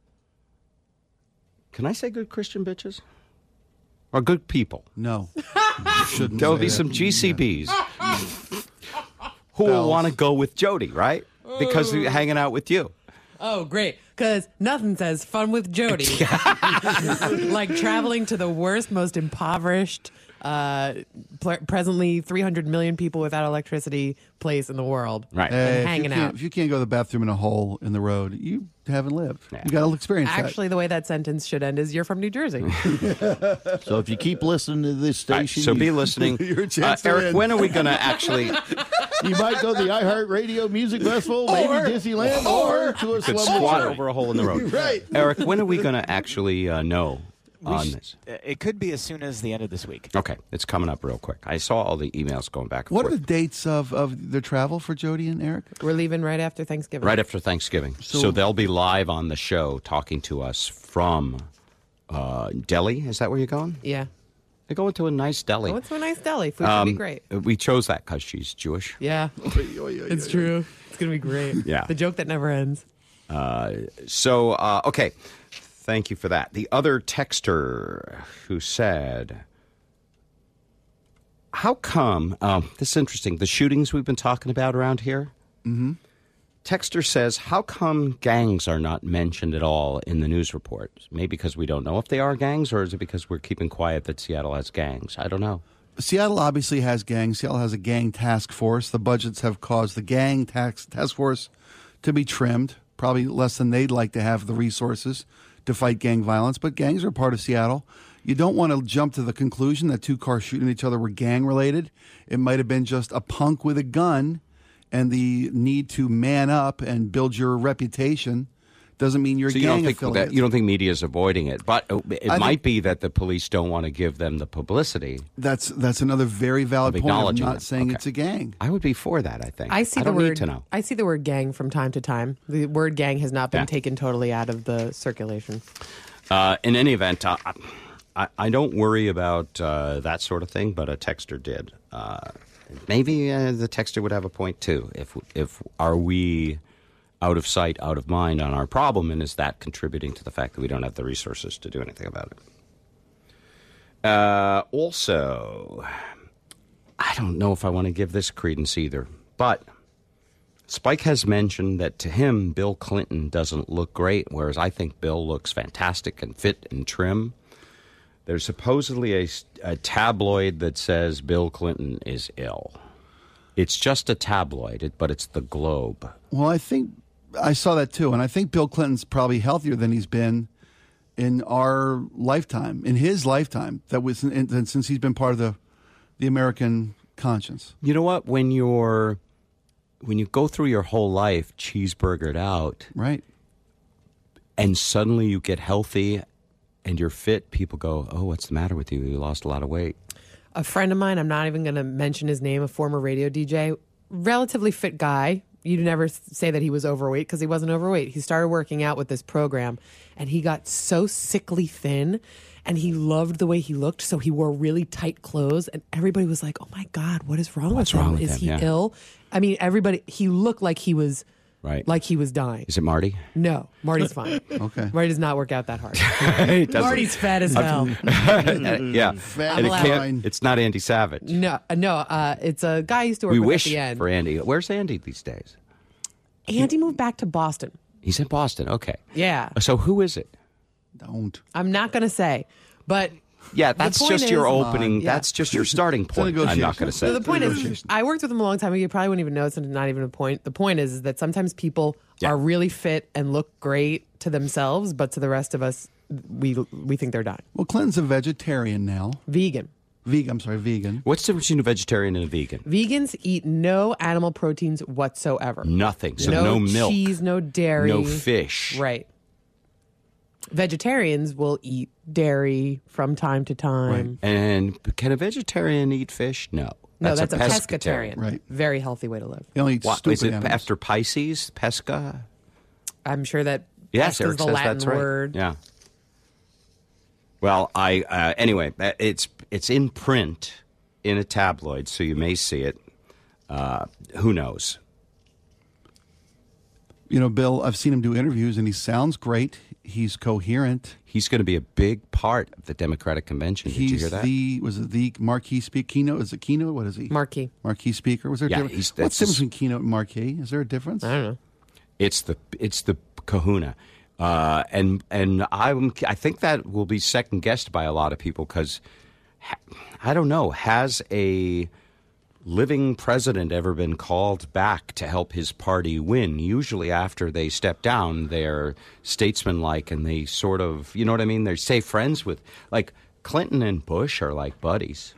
D: Can I say good Christian bitches? Or good people?
E: No. You shouldn't
D: There will
E: say
D: be
E: that.
D: some G C Bs who will want to go with Jody, right? Because they're hanging out with you.
F: Oh, great. Because nothing says fun with Jody. Like traveling to the worst, most impoverished, uh, pl- presently three hundred million people without electricity place in the world.
D: Right.
E: Hey,
F: And
E: if, you
F: hanging
E: can't,
F: out.
E: if you can't go to the bathroom in a hole in the road, you haven't lived. You got to experience
F: Actually, the way that sentence should end is you're from New Jersey.
G: So if you keep listening to this
D: All right,
G: station,
D: so be
G: you-
D: listening.
E: Your
D: Uh,
E: chance to
D: Eric,
E: win.
D: when are we going to actually
G: you might go to the iHeartRadio Music Festival, maybe
E: Or-
G: Disneyland,
E: or-
G: or to a
D: could
G: slum
D: squat
G: retreat.
D: over a hole in the road?
E: Right.
D: Eric, when are we going to actually uh, know
H: We
D: on
H: sh-
D: this?
H: uh, It could be as soon as the end of this week.
D: Okay, it's coming up real quick. I saw all the emails going back and
E: What are
D: forth.
E: the dates of, of their travel for Jody and Eric?
F: We're leaving right after Thanksgiving.
D: Right after Thanksgiving. So,
E: So-
D: they'll be live on the show talking to us from uh, Delhi. Is that where you're going?
F: Yeah.
D: They're going to a nice deli.
F: Oh, it's a nice deli. Food should be
D: Um,
F: great.
D: We chose that because she's Jewish.
F: Yeah. It's true. It's going to be great.
D: Yeah.
F: The joke that never ends.
D: Uh, so, uh, okay. Thank you for that. The other texter who said, how come, um, this is interesting, the shootings we've been talking about around here?
E: Mm-hmm.
D: Texter says, how come gangs are not mentioned at all in the news reports? Maybe because we don't know if they are gangs, or is it because we're keeping quiet that Seattle has gangs? I don't know.
E: Seattle obviously has gangs. Seattle has a gang task force. The budgets have caused the gang tax, task force to be trimmed, probably less than they'd like to have the resources to fight gang violence. But gangs are part of Seattle. You don't want to jump to the conclusion that two cars shooting each other were gang-related. It might have been just a punk with a gun, and the need to man up and build your reputation doesn't mean you're
D: So
E: a
D: you
E: gang
D: don't think
E: affiliate.
D: that, you don't think media is avoiding it, but it
E: I
D: might
E: think-
D: be that the police don't want to give them the publicity.
E: That's that's another very valid
D: Of
E: point. I'm
D: acknowledging
E: not
D: them.
E: saying
D: Okay.
E: it's a gang.
D: I would be for that. I think
F: I see
D: I
F: the
D: don't
F: word.
D: need to know.
F: I see the word gang from time to time. The word gang has not been
D: Yeah.
F: taken totally out of the circulation.
D: Uh, in any event, uh, I, I don't worry about uh, that sort of thing, but a texter did. Uh, maybe uh, the texter would have a point too. If if are we out of sight, out of mind on our problem, and is that contributing to the fact that we don't have the resources to do anything about it? Uh, also, I don't know if I want to give this credence either, but Spike has mentioned that to him, Bill Clinton doesn't look great, whereas I think Bill looks fantastic and fit and trim. There's supposedly a, a tabloid that says Bill Clinton is ill. It's just a tabloid, but it's the Globe.
E: Well, I think I saw that too, and I think Bill Clinton's probably healthier than he's been in our lifetime, in his lifetime. That was in, in, since he's been part of the the American conscience.
D: You know what? When you're when you go through your whole life cheeseburgered out,
E: right,
D: and suddenly you get healthy and you're fit, people go, "Oh, what's the matter with you? You lost a lot of weight."
F: A friend of mine, I'm not even going to mention his name, a former radio D J, relatively fit guy. You'd never say that he was overweight because he wasn't overweight. He started working out with this program, and he got so sickly thin, and he loved the way he looked, so he wore really tight clothes, and everybody was like, oh, my God, what is wrong
D: What's
F: with him?
D: wrong with
F: is
D: him?
F: he
D: Yeah.
F: ill? I mean, everybody, he looked like he was
D: Right.
F: Like he was dying.
D: Is it Marty?
F: No, Marty's fine.
E: Okay.
F: Marty does not work out that hard.
D: It doesn't.
F: Marty's fat as hell.
D: yeah.
F: Fat
D: And it
F: line.
D: can't, it's not Andy Savage.
F: No, uh, no, uh, it's a guy I used to work
D: We
F: with
D: wish
F: at the end.
D: for Andy. Where's Andy these days?
F: Andy moved back to Boston.
D: He's in Boston. Okay.
F: Yeah.
D: So who is it?
E: Don't.
F: I'm not going to say, but
D: Yeah,
F: the
D: that's
F: point
D: just your
F: is-
D: opening.
F: Yeah.
D: That's just your starting point. I'm not going to say.
F: So the point is, I worked with him a long time ago. You probably wouldn't even know it's not even a point. The point is, is that sometimes people are really fit and look great to themselves, but to the rest of us, we we think they're dying.
E: Well, Clinton's a vegetarian now.
F: Vegan.
E: Vegan. I'm sorry, vegan.
D: What's the difference between a vegetarian and a vegan?
F: Vegans eat no animal proteins whatsoever.
D: Nothing. So
F: no,
D: no milk.
F: cheese, no dairy,
D: No fish.
F: Right. Vegetarians will eat dairy from time to time.
D: And can a vegetarian eat fish? No.
F: No, that's,
D: a
F: a pescatarian.
E: Right.
F: Very healthy way to live.
E: They only eat
D: What,
E: stupid
D: is it
E: animals.
D: after Pisces? Pesca?
F: I'm sure that
D: Yes,
F: pesca's
D: Eric
F: the
D: says
F: Latin
D: that's right.
F: word.
D: Yeah. Well, I uh, anyway, uh, it's it's in print in a tabloid, so you may see it. Uh, who knows?
E: You know, Bill, I've seen him do interviews, and he sounds great. He's coherent.
D: He's going to be a big part of the Democratic convention. Did
E: He's
D: you hear that?
E: the was it the marquee speaker? Keynote is it keynote? What is he?
F: Marquee.
E: Marquee speaker. Was there? A
D: Yeah,
E: difference?
D: he's-
E: What's
D: that's
E: the difference
D: his-
E: between keynote and marquee? Is there a difference?
F: I don't know.
D: It's the it's the Kahuna, uh, and and I'm I think that will be second guessed by a lot of people because ha- I don't know, has a living president ever been called back to help his party win? Usually after they step down, they're statesmanlike and they sort of, you know what I mean? They stay friends with, like Clinton and Bush are like buddies.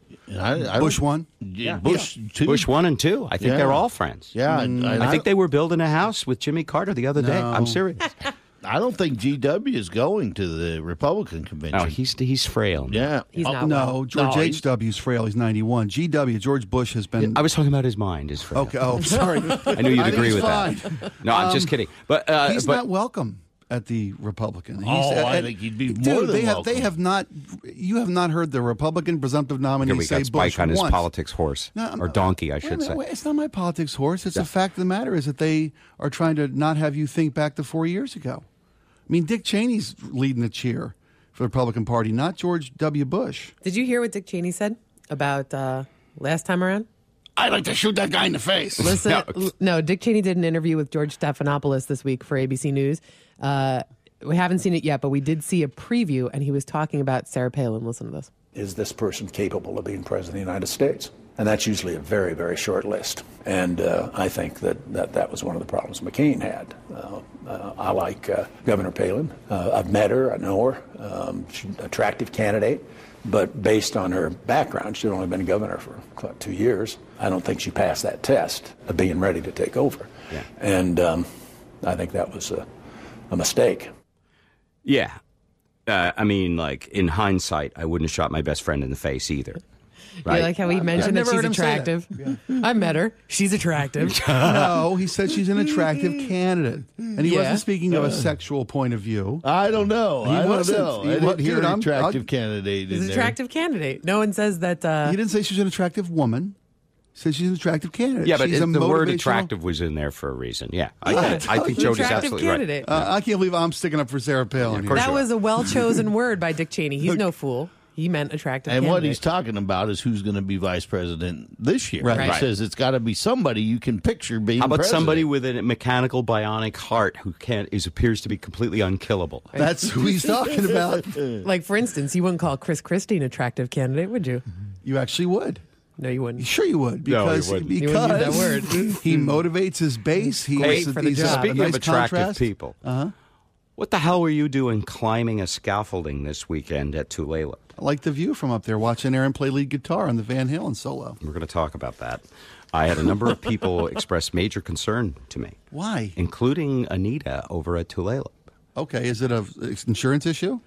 G: I, I
E: Bush one?
G: Yeah, Bush two.
D: Bush one and two. I think
G: Yeah.
D: they're all friends.
G: Yeah,
D: Mm,
G: and
D: I
G: I-
D: think they were building a house with Jimmy Carter the other day.
G: No.
D: I'm serious.
G: I don't think G W is going to the Republican convention.
D: No, he's he's frail.
G: Yeah.
F: He's
G: Oh,
F: not
E: No,
F: well.
E: George
G: No,
E: H W 's frail. He's ninety-one. G W, George Bush has been.
D: I was talking about his mind. Is frail.
E: Okay. Oh, sorry.
D: I knew you'd
E: think
D: agree
E: he's
D: with
E: fine.
D: that. No, I'm just
E: Um,
D: kidding. But uh,
E: he's
D: but
E: not welcome at the Republican. He's,
G: Oh, I
E: uh,
G: think he'd be
E: dude,
G: more than
E: they have,
G: welcome.
E: They have not. You have not heard the Republican presumptive nominee
D: here we
E: say
D: got Spike
E: Bush
D: on his
E: once.
D: politics horse
E: No, I'm-
D: or donkey, I
E: Wait a
D: should
E: minute,
D: say.
E: wait, it's not my politics horse. It's
D: Yeah.
E: the fact of the matter is that they are trying to not have you think back to four years ago. I mean, Dick Cheney's leading the cheer for the Republican Party, not George W. Bush.
F: Did you hear what Dick Cheney said about uh, last time around?
E: I'd like to shoot that guy in the face.
F: Listen, l- no, Dick Cheney did an interview with George Stephanopoulos this week for A B C News. Uh, we haven't seen it yet, but we did see a preview, and he was talking about Sarah Palin. Listen to this.
M: Is this person capable of being president of the United States? And that's usually a very, very short list. And uh, I think that, that that was one of the problems McCain had. Uh, uh, I like uh, Governor Palin. Uh, I've met her. I know her. Um, she's an attractive candidate. But based on her background, she'd only been governor for about two years. I don't think she passed that test of being ready to take over.
D: Yeah.
M: And um, I think that was a, a mistake.
D: Yeah. Uh, I mean, like, in hindsight, I wouldn't have shot my best friend in the face either. Right?
F: You like how he mentioned that
E: never
F: she's
E: heard him say that.
F: attractive? I met her. She's attractive.
E: No, he said she's an attractive candidate, and he
F: Yeah.
E: wasn't speaking of a sexual point of view.
G: I don't know.
E: He
G: I don't
E: wasn't.
G: know.
E: He
G: I
E: wa-
G: didn't hear
E: dude,
G: an
E: I'm-
G: attractive
E: I'll-
G: candidate
F: He's
G: in
F: an
G: there.
F: attractive candidate. No one says that. Uh,
E: He didn't say she's an attractive woman. He said she's an attractive candidate.
D: Yeah, but
E: she's
D: it,
E: a
D: the word
E: motivational-
D: attractive was in there for a reason. Yeah. I,
F: Yeah,
D: I, I think
F: he's an
D: Jody's
F: attractive
D: absolutely
F: candidate.
D: right.
E: Uh, I can't believe I'm sticking up for Sarah Palin.
D: of course
F: that
D: you
F: was a well chosen word by Dick Cheney. He's no fool. He meant attractive
G: And
F: candidate.
G: what he's talking about is who's going to be vice president this year.
E: Right.
G: He
D: Right.
G: says it's got to be somebody you can picture being
D: How about
G: president.
D: somebody with a mechanical bionic heart who can't is appears to be completely unkillable?
E: That's who he's talking about.
F: Like, for instance, you wouldn't call Chris Christie an attractive candidate, would you?
E: You actually would.
F: No, you wouldn't.
E: Sure, you would.
D: No, he
E: Because
D: wouldn't.
F: You wouldn't use that
E: because
F: word.
E: he motivates his base. He
F: Great
E: he's,
F: for the
E: he's
F: job.
E: a
D: Speaking
E: nice
D: of attractive
E: contrast.
D: people,
E: Uh-huh.
D: what the hell were you doing climbing a scaffolding this weekend at Tulalip?
E: I like the view from up there, watching Aaron play lead guitar on the Van Halen solo.
D: We're going to talk about that. I had a number of people express major concern to me,
E: Why?
D: including Anita over at Tulalip.
E: Okay, is it a insurance issue?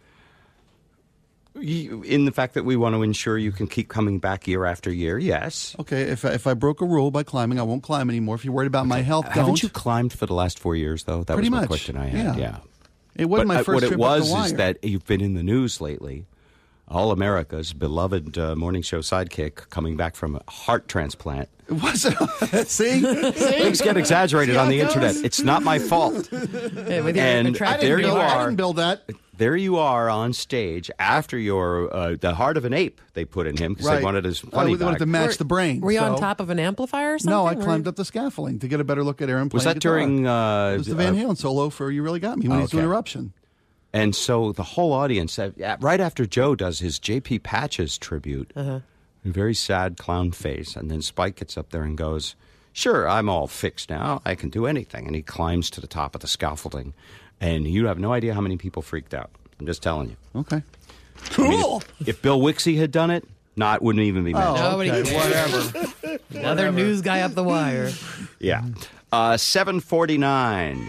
D: You- In the fact that we want to ensure you can keep coming back year after year, yes.
E: Okay, if I, if I broke a rule by climbing, I won't climb anymore. If you're worried about my health,
D: Haven't
E: don't.
D: you climbed for the last four years, though? That
E: Pretty
D: was my
E: much.
D: question I had.
E: Yeah.
D: Yeah.
E: It wasn't
D: But,
E: my
D: uh,
E: first
D: what
E: trip
D: it was
E: up the wire.
D: is that you've been in the news lately All America's beloved uh, morning show sidekick, coming back from a heart transplant.
E: Was it? See?
D: Things get exaggerated on the internet. It's not my fault.
F: Yeah, with your-
D: and
F: the traffic
D: there
F: build-
D: you
F: I
D: are.
E: didn't build that.
D: There you are on stage after your uh, the heart of an ape they put in him because
E: Right.
D: they wanted his
E: Uh,
D: funny
E: they wanted
D: back.
E: to match the brain.
F: Were you on
E: so-
F: top of an amplifier or something?
E: No, I
F: Were
E: climbed
F: you-
E: up the scaffolding to get a better look at Aaron playing
D: Was that
E: guitar.
D: during? Uh,
E: It was the Van
D: uh,
E: Halen solo for "You Really Got Me" when he was doing
D: Okay.
E: Eruption.
D: And so the whole audience, uh, yeah, right after Joe does his J P Patches tribute,
F: Uh-huh.
D: a very sad clown face, and then Spike gets up there and goes, "Sure, I'm all fixed now. I can do anything." And he climbs to the top of the scaffolding, and you have no idea how many people freaked out. I'm just telling you.
E: Okay.
D: I mean, if, if Bill Wixie had done it, not wouldn't even be mentioned.
F: Nobody cares.
E: Whatever.
F: Another news guy up the wire.
D: Yeah. Uh, seven forty-nine.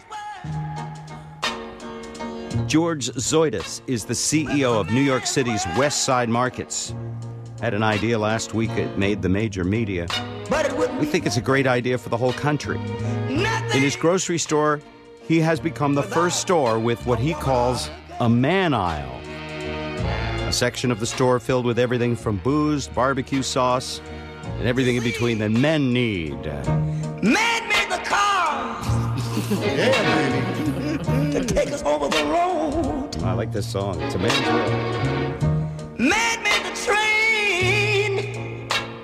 D: George Zoidis is the C E O of New York City's West Side Markets. Had an idea last week. It made the major media. We think it's a great idea for the whole country. In his grocery store, he has become the first store with what he calls a man aisle. A section of the store filled with everything from booze, barbecue sauce, and everything in between that men need.
C: Man made the car. Yeah, baby. To take us over the road.
D: I like this song. It's a man's world.
C: Man made the train.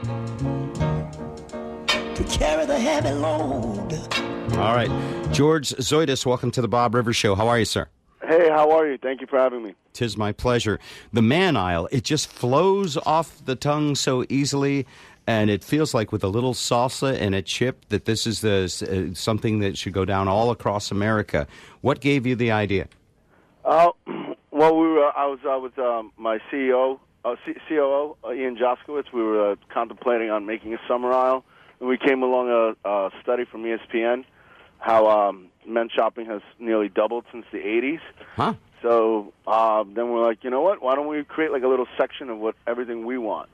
C: To carry the heavy load.
D: All right. George Zoidis, welcome to the Bob Rivers Show. How are you, sir?
K: Hey, how are you? Thank you for having me.
D: Tis my pleasure. The man aisle, it just flows off the tongue so easily, and it feels like with a little salsa and a chip that this is the, uh, something that should go down all across America. What gave you the idea?
K: Uh, well, we were. I was. I was um, my C E O, uh, C- COO, uh, Ian Joskowitz. We were uh, contemplating on making a summer aisle, and we came along a, a study from E S P N how um, men's shopping has nearly doubled since the eighties.
D: Huh?
K: So uh, then we're like, you know what? Why don't we create like a little section of what everything we want?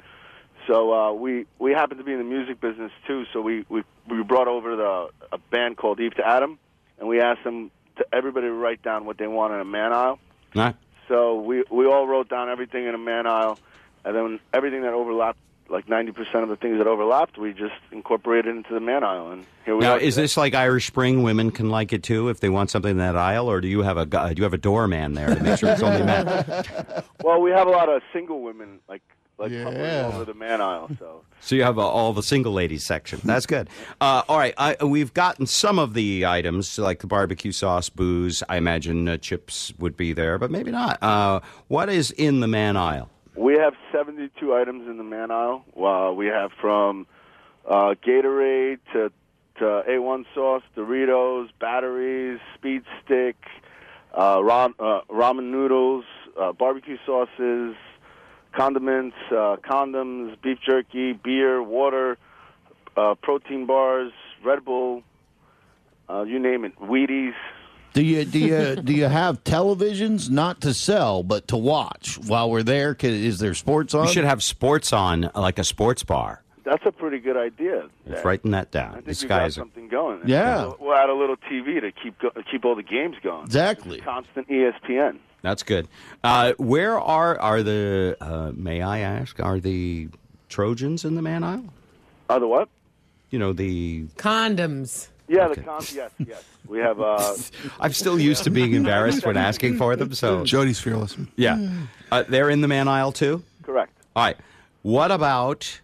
K: So uh, we we happen to be in the music business too. So we we, we brought over the a band called Eve to Adam, and we asked them to everybody to write down what they want in a man aisle.
D: Right.
K: So we we all wrote down everything in a man aisle, and then everything that overlapped, like ninety percent of the things that overlapped, we just incorporated into the man aisle. And here we
D: Now,
K: are.
D: is this like Irish Spring? Women can like it too if they want something in that aisle, or do you have a gu- do you have a doorman there to make sure it's only men?
K: Well, we have a lot of single women like like
E: Yeah.
K: hovering over the man aisle. So
D: So you have uh, all the single ladies section. That's good. Uh, all right, I, we've gotten some of the items like the barbecue sauce, booze. I imagine uh, chips would be there, but maybe not. Uh, what is in the man aisle?
K: we have seventy-two items in the man aisle. Uh, we have from uh, Gatorade to to A one sauce, Doritos, batteries, Speed Stick, uh, ram, uh, ramen noodles, uh, barbecue sauces, condiments, uh, condoms, beef jerky, beer, water, uh, protein bars, Red Bull, uh, you name it, Wheaties.
G: Do you do you do you have televisions not to sell but to watch while we're there? Can, is there sports on?
D: We should have sports on, like a sports bar.
K: That's a pretty good idea.
D: Let's writing that
K: I
D: down.
K: think
D: This
K: you
D: guy
K: got
D: is a-
K: something going.
G: Yeah.
K: We'll, we'll add a little T V to keep go, keep all the games going.
G: Exactly.
K: Constant E S P N.
D: That's good. Uh, where are are the? Uh, may I ask? Are the Trojans in the man aisle?
K: Are the what?
D: You know the.
F: Condoms.
K: Yeah, the cons. Yes, yes. We have. Uh,
D: I'm still used to being embarrassed when asking for them. So
E: Jody's fearless.
D: yeah, uh, they're in the man aisle too.
K: Correct.
D: All right. What about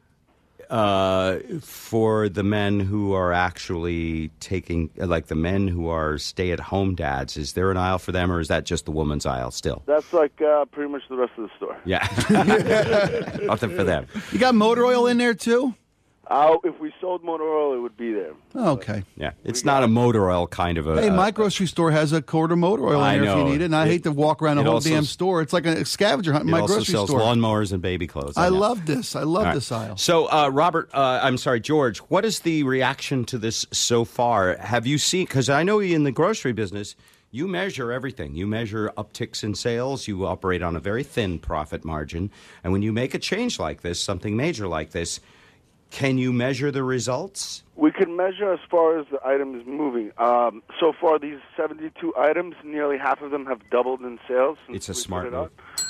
D: uh, for the men who are actually taking, like the men who are stay-at-home dads? Is there an aisle for them, or is that just the woman's aisle still?
K: That's like uh, pretty much the rest of the store.
D: Yeah, nothing for them.
E: You got motor oil in there too?
K: Uh, if we sold motor oil, it would be there.
E: Okay.
D: Yeah, it's not a motor oil kind of a.
E: Hey,
D: uh,
E: my grocery store has a quarter motor oil
D: I
E: in there if
D: know.
E: you need it, and I
D: It-
E: hate to walk around the
D: it
E: whole
D: also
E: damn
D: s-
E: store. It's like a scavenger hunt in
D: It
E: my
D: also
E: grocery
D: sells
E: store.
D: lawnmowers and baby clothes.
E: I
D: know.
E: love this. I love
D: All right.
E: this aisle.
D: So, uh, Robert, uh, I'm sorry, George, what is the reaction to this so far? Have you seen, because I know in the grocery business, you measure everything. You measure upticks in sales. You operate on a very thin profit margin. And when you make a change like this, something major like this, can you measure the results?
K: We can measure as far as the item is moving. Um, so far, these seventy-two items, nearly half of them have doubled in sales. Since
D: It's a
K: we
D: smart
K: put it
D: move.
K: up.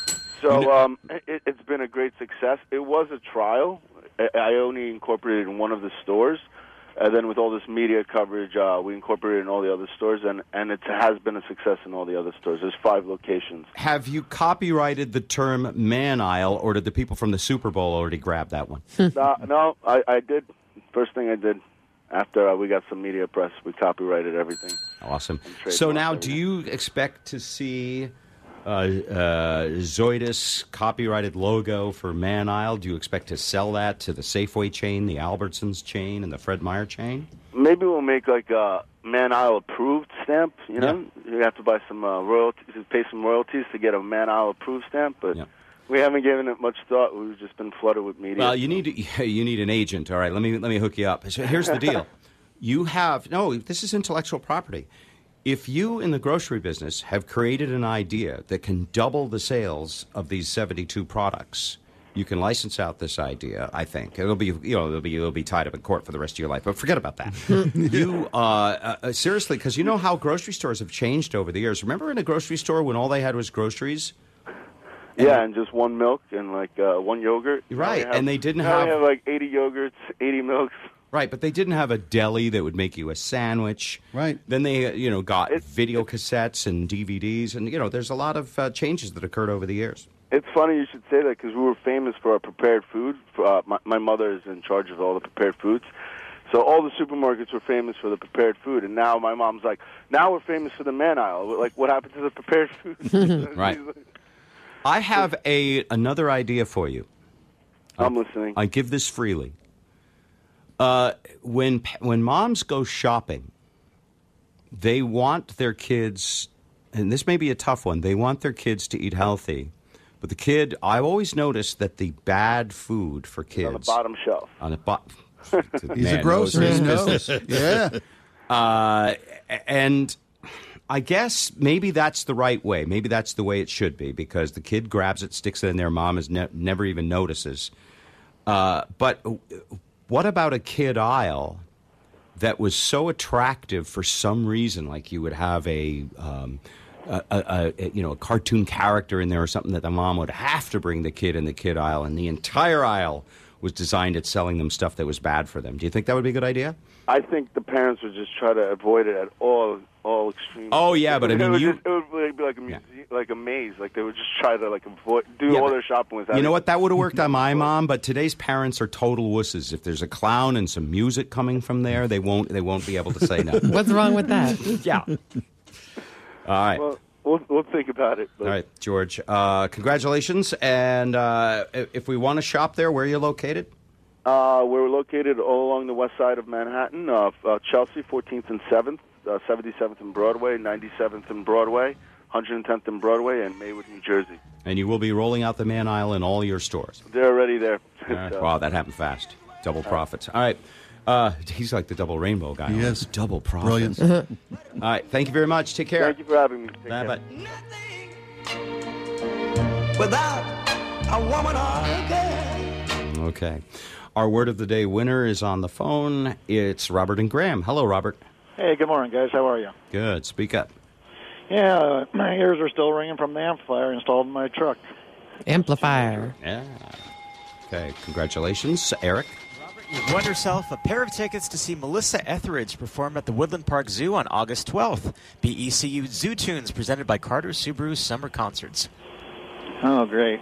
K: So um, it, it's been a great success. It was a trial. I, I only incorporated in one of the stores. And then with all this media coverage, uh, we incorporated in all the other stores, and, and it has been a success in all the other stores. There's five locations.
D: Have you copyrighted the term man aisle, or did the people from the Super Bowl already grab that one?
K: uh, no, I, I did. First thing I did after uh, we got some media press, we copyrighted everything.
D: Awesome. So now, do you expect to see uh, uh, Zoidus copyrighted logo for Man Isle? Do you expect to sell that to the Safeway chain, the Albertsons chain, and the Fred Meyer chain?
K: Maybe we'll make like a Man Isle approved stamp. You know, you have to buy some uh, royalties, pay some royalties to get a Man Isle approved stamp, but.
D: Yeah.
K: We haven't given it much thought. We've just been flooded with media.
D: Well, you need to, you need an agent. All right, let me let me hook you up. So here's the deal: you have no. This is intellectual property. If you in the grocery business have created an idea that can double the sales of these seventy-two products, you can license out this idea. I think it'll be you know it'll be it'll be tied up in court for the rest of your life. But forget about that. you uh, uh, seriously, because you know how grocery stores have changed over the years. Remember in a grocery store when all they had was groceries.
K: Yeah, and just one milk and like uh, one yogurt.
D: Right,
K: Have,
D: and they didn't
K: now
D: have...
K: we have like eighty yogurts, eighty milks.
D: Right, but they didn't have a deli that would make you a sandwich.
E: Right.
D: Then they, uh, you know, got it's, video cassettes and D V Ds, and you know, there's a lot of uh, changes that occurred over the years.
K: It's funny you should say that because we were famous for our prepared food. Uh, my, my mother is in charge of all the prepared foods. So all the supermarkets were famous for the prepared food, and now my mom's like, now we're famous for the Man Aisle. Like, what happened to the prepared food?
D: Right. I have a another idea for you.
K: I'm listening.
D: I give this freely. Uh, when when moms go shopping, they want their kids, and this may be a tough one, they want their kids to eat healthy. But the kid, I've always noticed that the bad food for kids...
K: On the bottom shelf.
D: On the bottom...
E: He's a grocer. He knows. Yeah.
D: Uh, and... I guess maybe that's the right way. Maybe that's the way it should be because the kid grabs it, sticks it in their mom, is ne- never even notices. Uh, but what about a kid aisle that was so attractive for some reason, like you would have a, um, a, a, a you know a cartoon character in there or something that the mom would have to bring the kid in the kid aisle, and the entire aisle was designed at selling them stuff that was bad for them. Do you think that would be a good idea?
K: I think the parents would just try to avoid it at all, all extremes.
D: Oh yeah, but I mean,
K: it would,
D: you,
K: just, it would really be like a museum, yeah. like a maze. Like they would just try to like avoid, do
D: yeah,
K: all
D: but,
K: their shopping without.
D: You know what? That would have worked on my mom, but today's parents are total wusses. If there's a clown and some music coming from there, they won't. They won't be able to say no.
F: What's wrong with that?
D: Yeah. All right.
K: Well, we'll, we'll think about it. But.
D: All right, George. Uh, congratulations. And uh, if we want to shop there, where are you located?
K: Uh, we're located all along the west side of Manhattan, uh, uh, Chelsea, fourteenth and seventh, uh, seventy-seventh and Broadway, ninety-seventh and Broadway, one hundred tenth and Broadway, and Maywood, New Jersey.
D: And you will be rolling out the Man Aisle in all your stores.
K: They're already there.
D: All right. Wow, that happened fast. Double profits. All right. Uh, he's like the double rainbow guy.
E: He is.
D: Double profits.
E: Brilliant.
D: All right. Thank you very much. Take care.
K: Thank you for having me. Take
D: Bye
K: care.
C: Without a woman or a girl.
D: Okay. Our word of the day winner is on the phone. It's Robert and Graham. Hello, Robert.
L: Hey, good morning, guys. How are you?
D: Good. Speak up.
L: Yeah, uh, my ears are still ringing from the amplifier installed in my truck.
F: Amplifier.
D: Yeah. Okay. Congratulations, Eric.
H: You've won yourself a pair of tickets to see Melissa Etheridge perform at the Woodland Park Zoo on August twelfth. B E C U Zoo Tunes presented by Carter Subaru Summer Concerts.
L: Oh, great.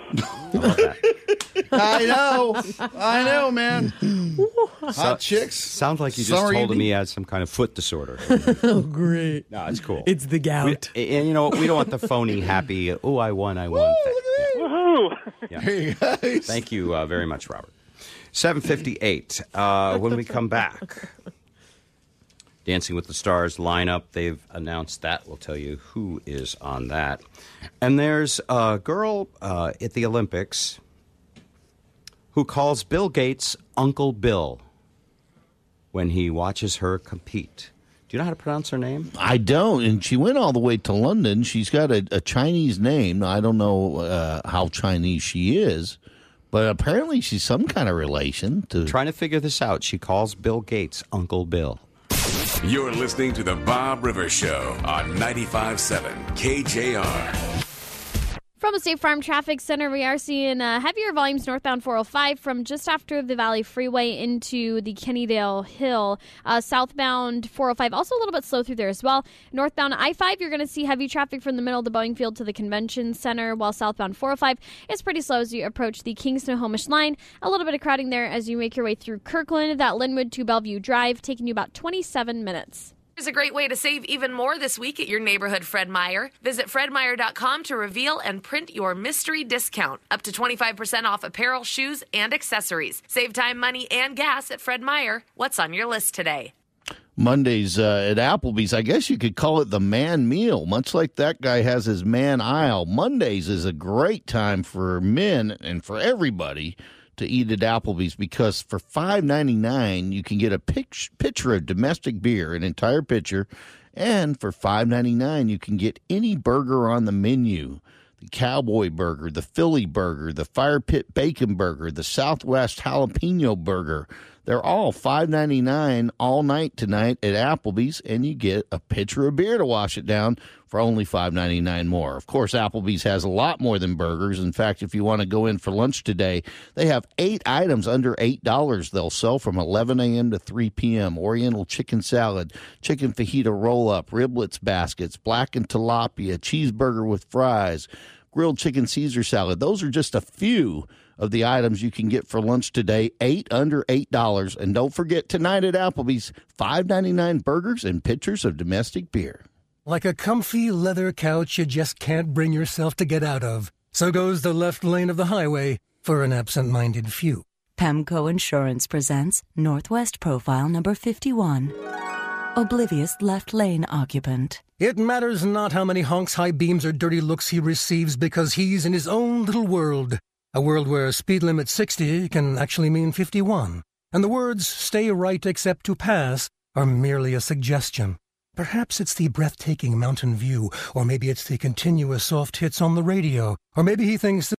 E: I know. I know, man. Hot
D: So-
E: chicks.
D: Sounds like you just
E: Summer
D: told him
E: evening.
D: he had some kind of foot disorder.
F: Oh, great.
D: No, it's cool.
F: It's the gout.
D: We, and you know what? We don't want the phony, happy, oh, I won, I won thing.
L: Woohoo!
D: Yeah.
E: Hey, guys.
D: Thank you uh, very much, Robert. seven fifty-eight. Uh, when we come back, Dancing with the Stars lineup. They've announced that. We'll tell you who is on that. And there's a girl uh, at the Olympics who calls Bill Gates Uncle Bill when he watches her compete. Do you know how to pronounce her name?
G: I don't, and she went all the way to London. She's got a, a Chinese name. I don't know uh, how Chinese she is, but apparently she's some kind of relation to...
D: Trying to figure this out. She calls Bill Gates Uncle Bill.
V: You're listening to The Bob Rivers Show on ninety-five point seven K J R.
B: From the State Farm Traffic Center, we are seeing uh, heavier volumes northbound four oh five from just after the Valley Freeway into the Kennydale Hill. Uh, southbound four oh five, also a little bit slow through there as well. Northbound I five, you're going to see heavy traffic from the middle of the Boeing Field to the Convention Center, while southbound four oh five is pretty slow as you approach the Kingston-Homish line. A little bit of crowding there as you make your way through Kirkland. That Linwood to Bellevue Drive, taking you about twenty-seven minutes.
N: Here's a great way to save even more this week at your neighborhood Fred Meyer. Visit fred meyer dot com to reveal and print your mystery discount. Up to twenty-five percent off apparel, shoes, and accessories. Save time, money, and gas at Fred Meyer. What's on your list today?
G: Mondays uh, at Applebee's, I guess you could call it the man meal, much like that guy has his man aisle. Mondays is a great time for men and for everybody to eat at Applebee's, because for five ninety-nine you can get a pitch, pitcher of domestic beer, an entire pitcher, and for five ninety-nine you can get any burger on the menu. The Cowboy Burger, the Philly Burger, the Fire Pit Bacon Burger, the Southwest Jalapeno Burger. They're all five ninety-nine all night tonight at Applebee's, and you get a pitcher of beer to wash it down for only five ninety-nine more. Of course, Applebee's has a lot more than burgers. In fact, if you want to go in for lunch today, they have eight items under eight dollars they'll sell from eleven a.m. to three p.m. Oriental chicken salad, chicken fajita roll-up, riblets baskets, blackened tilapia, cheeseburger with fries, grilled chicken Caesar salad. Those are just a few of the items you can get for lunch today, eight under eight dollars. And don't forget, tonight at Applebee's, five ninety-nine burgers and pitchers of domestic beer.
O: Like a comfy leather couch you just can't bring yourself to get out of. So goes the left lane of the highway for an absent-minded few.
W: PEMCO Insurance presents Northwest Profile number fifty-one. Oblivious left lane occupant.
O: It matters not how many honks, high beams, or dirty looks he receives, because he's in his own little world. A world where speed limit sixty can actually mean fifty-one. And the words, stay right except to pass, are merely a suggestion. Perhaps it's the breathtaking mountain view, or maybe it's the continuous soft hits on the radio, or maybe he thinks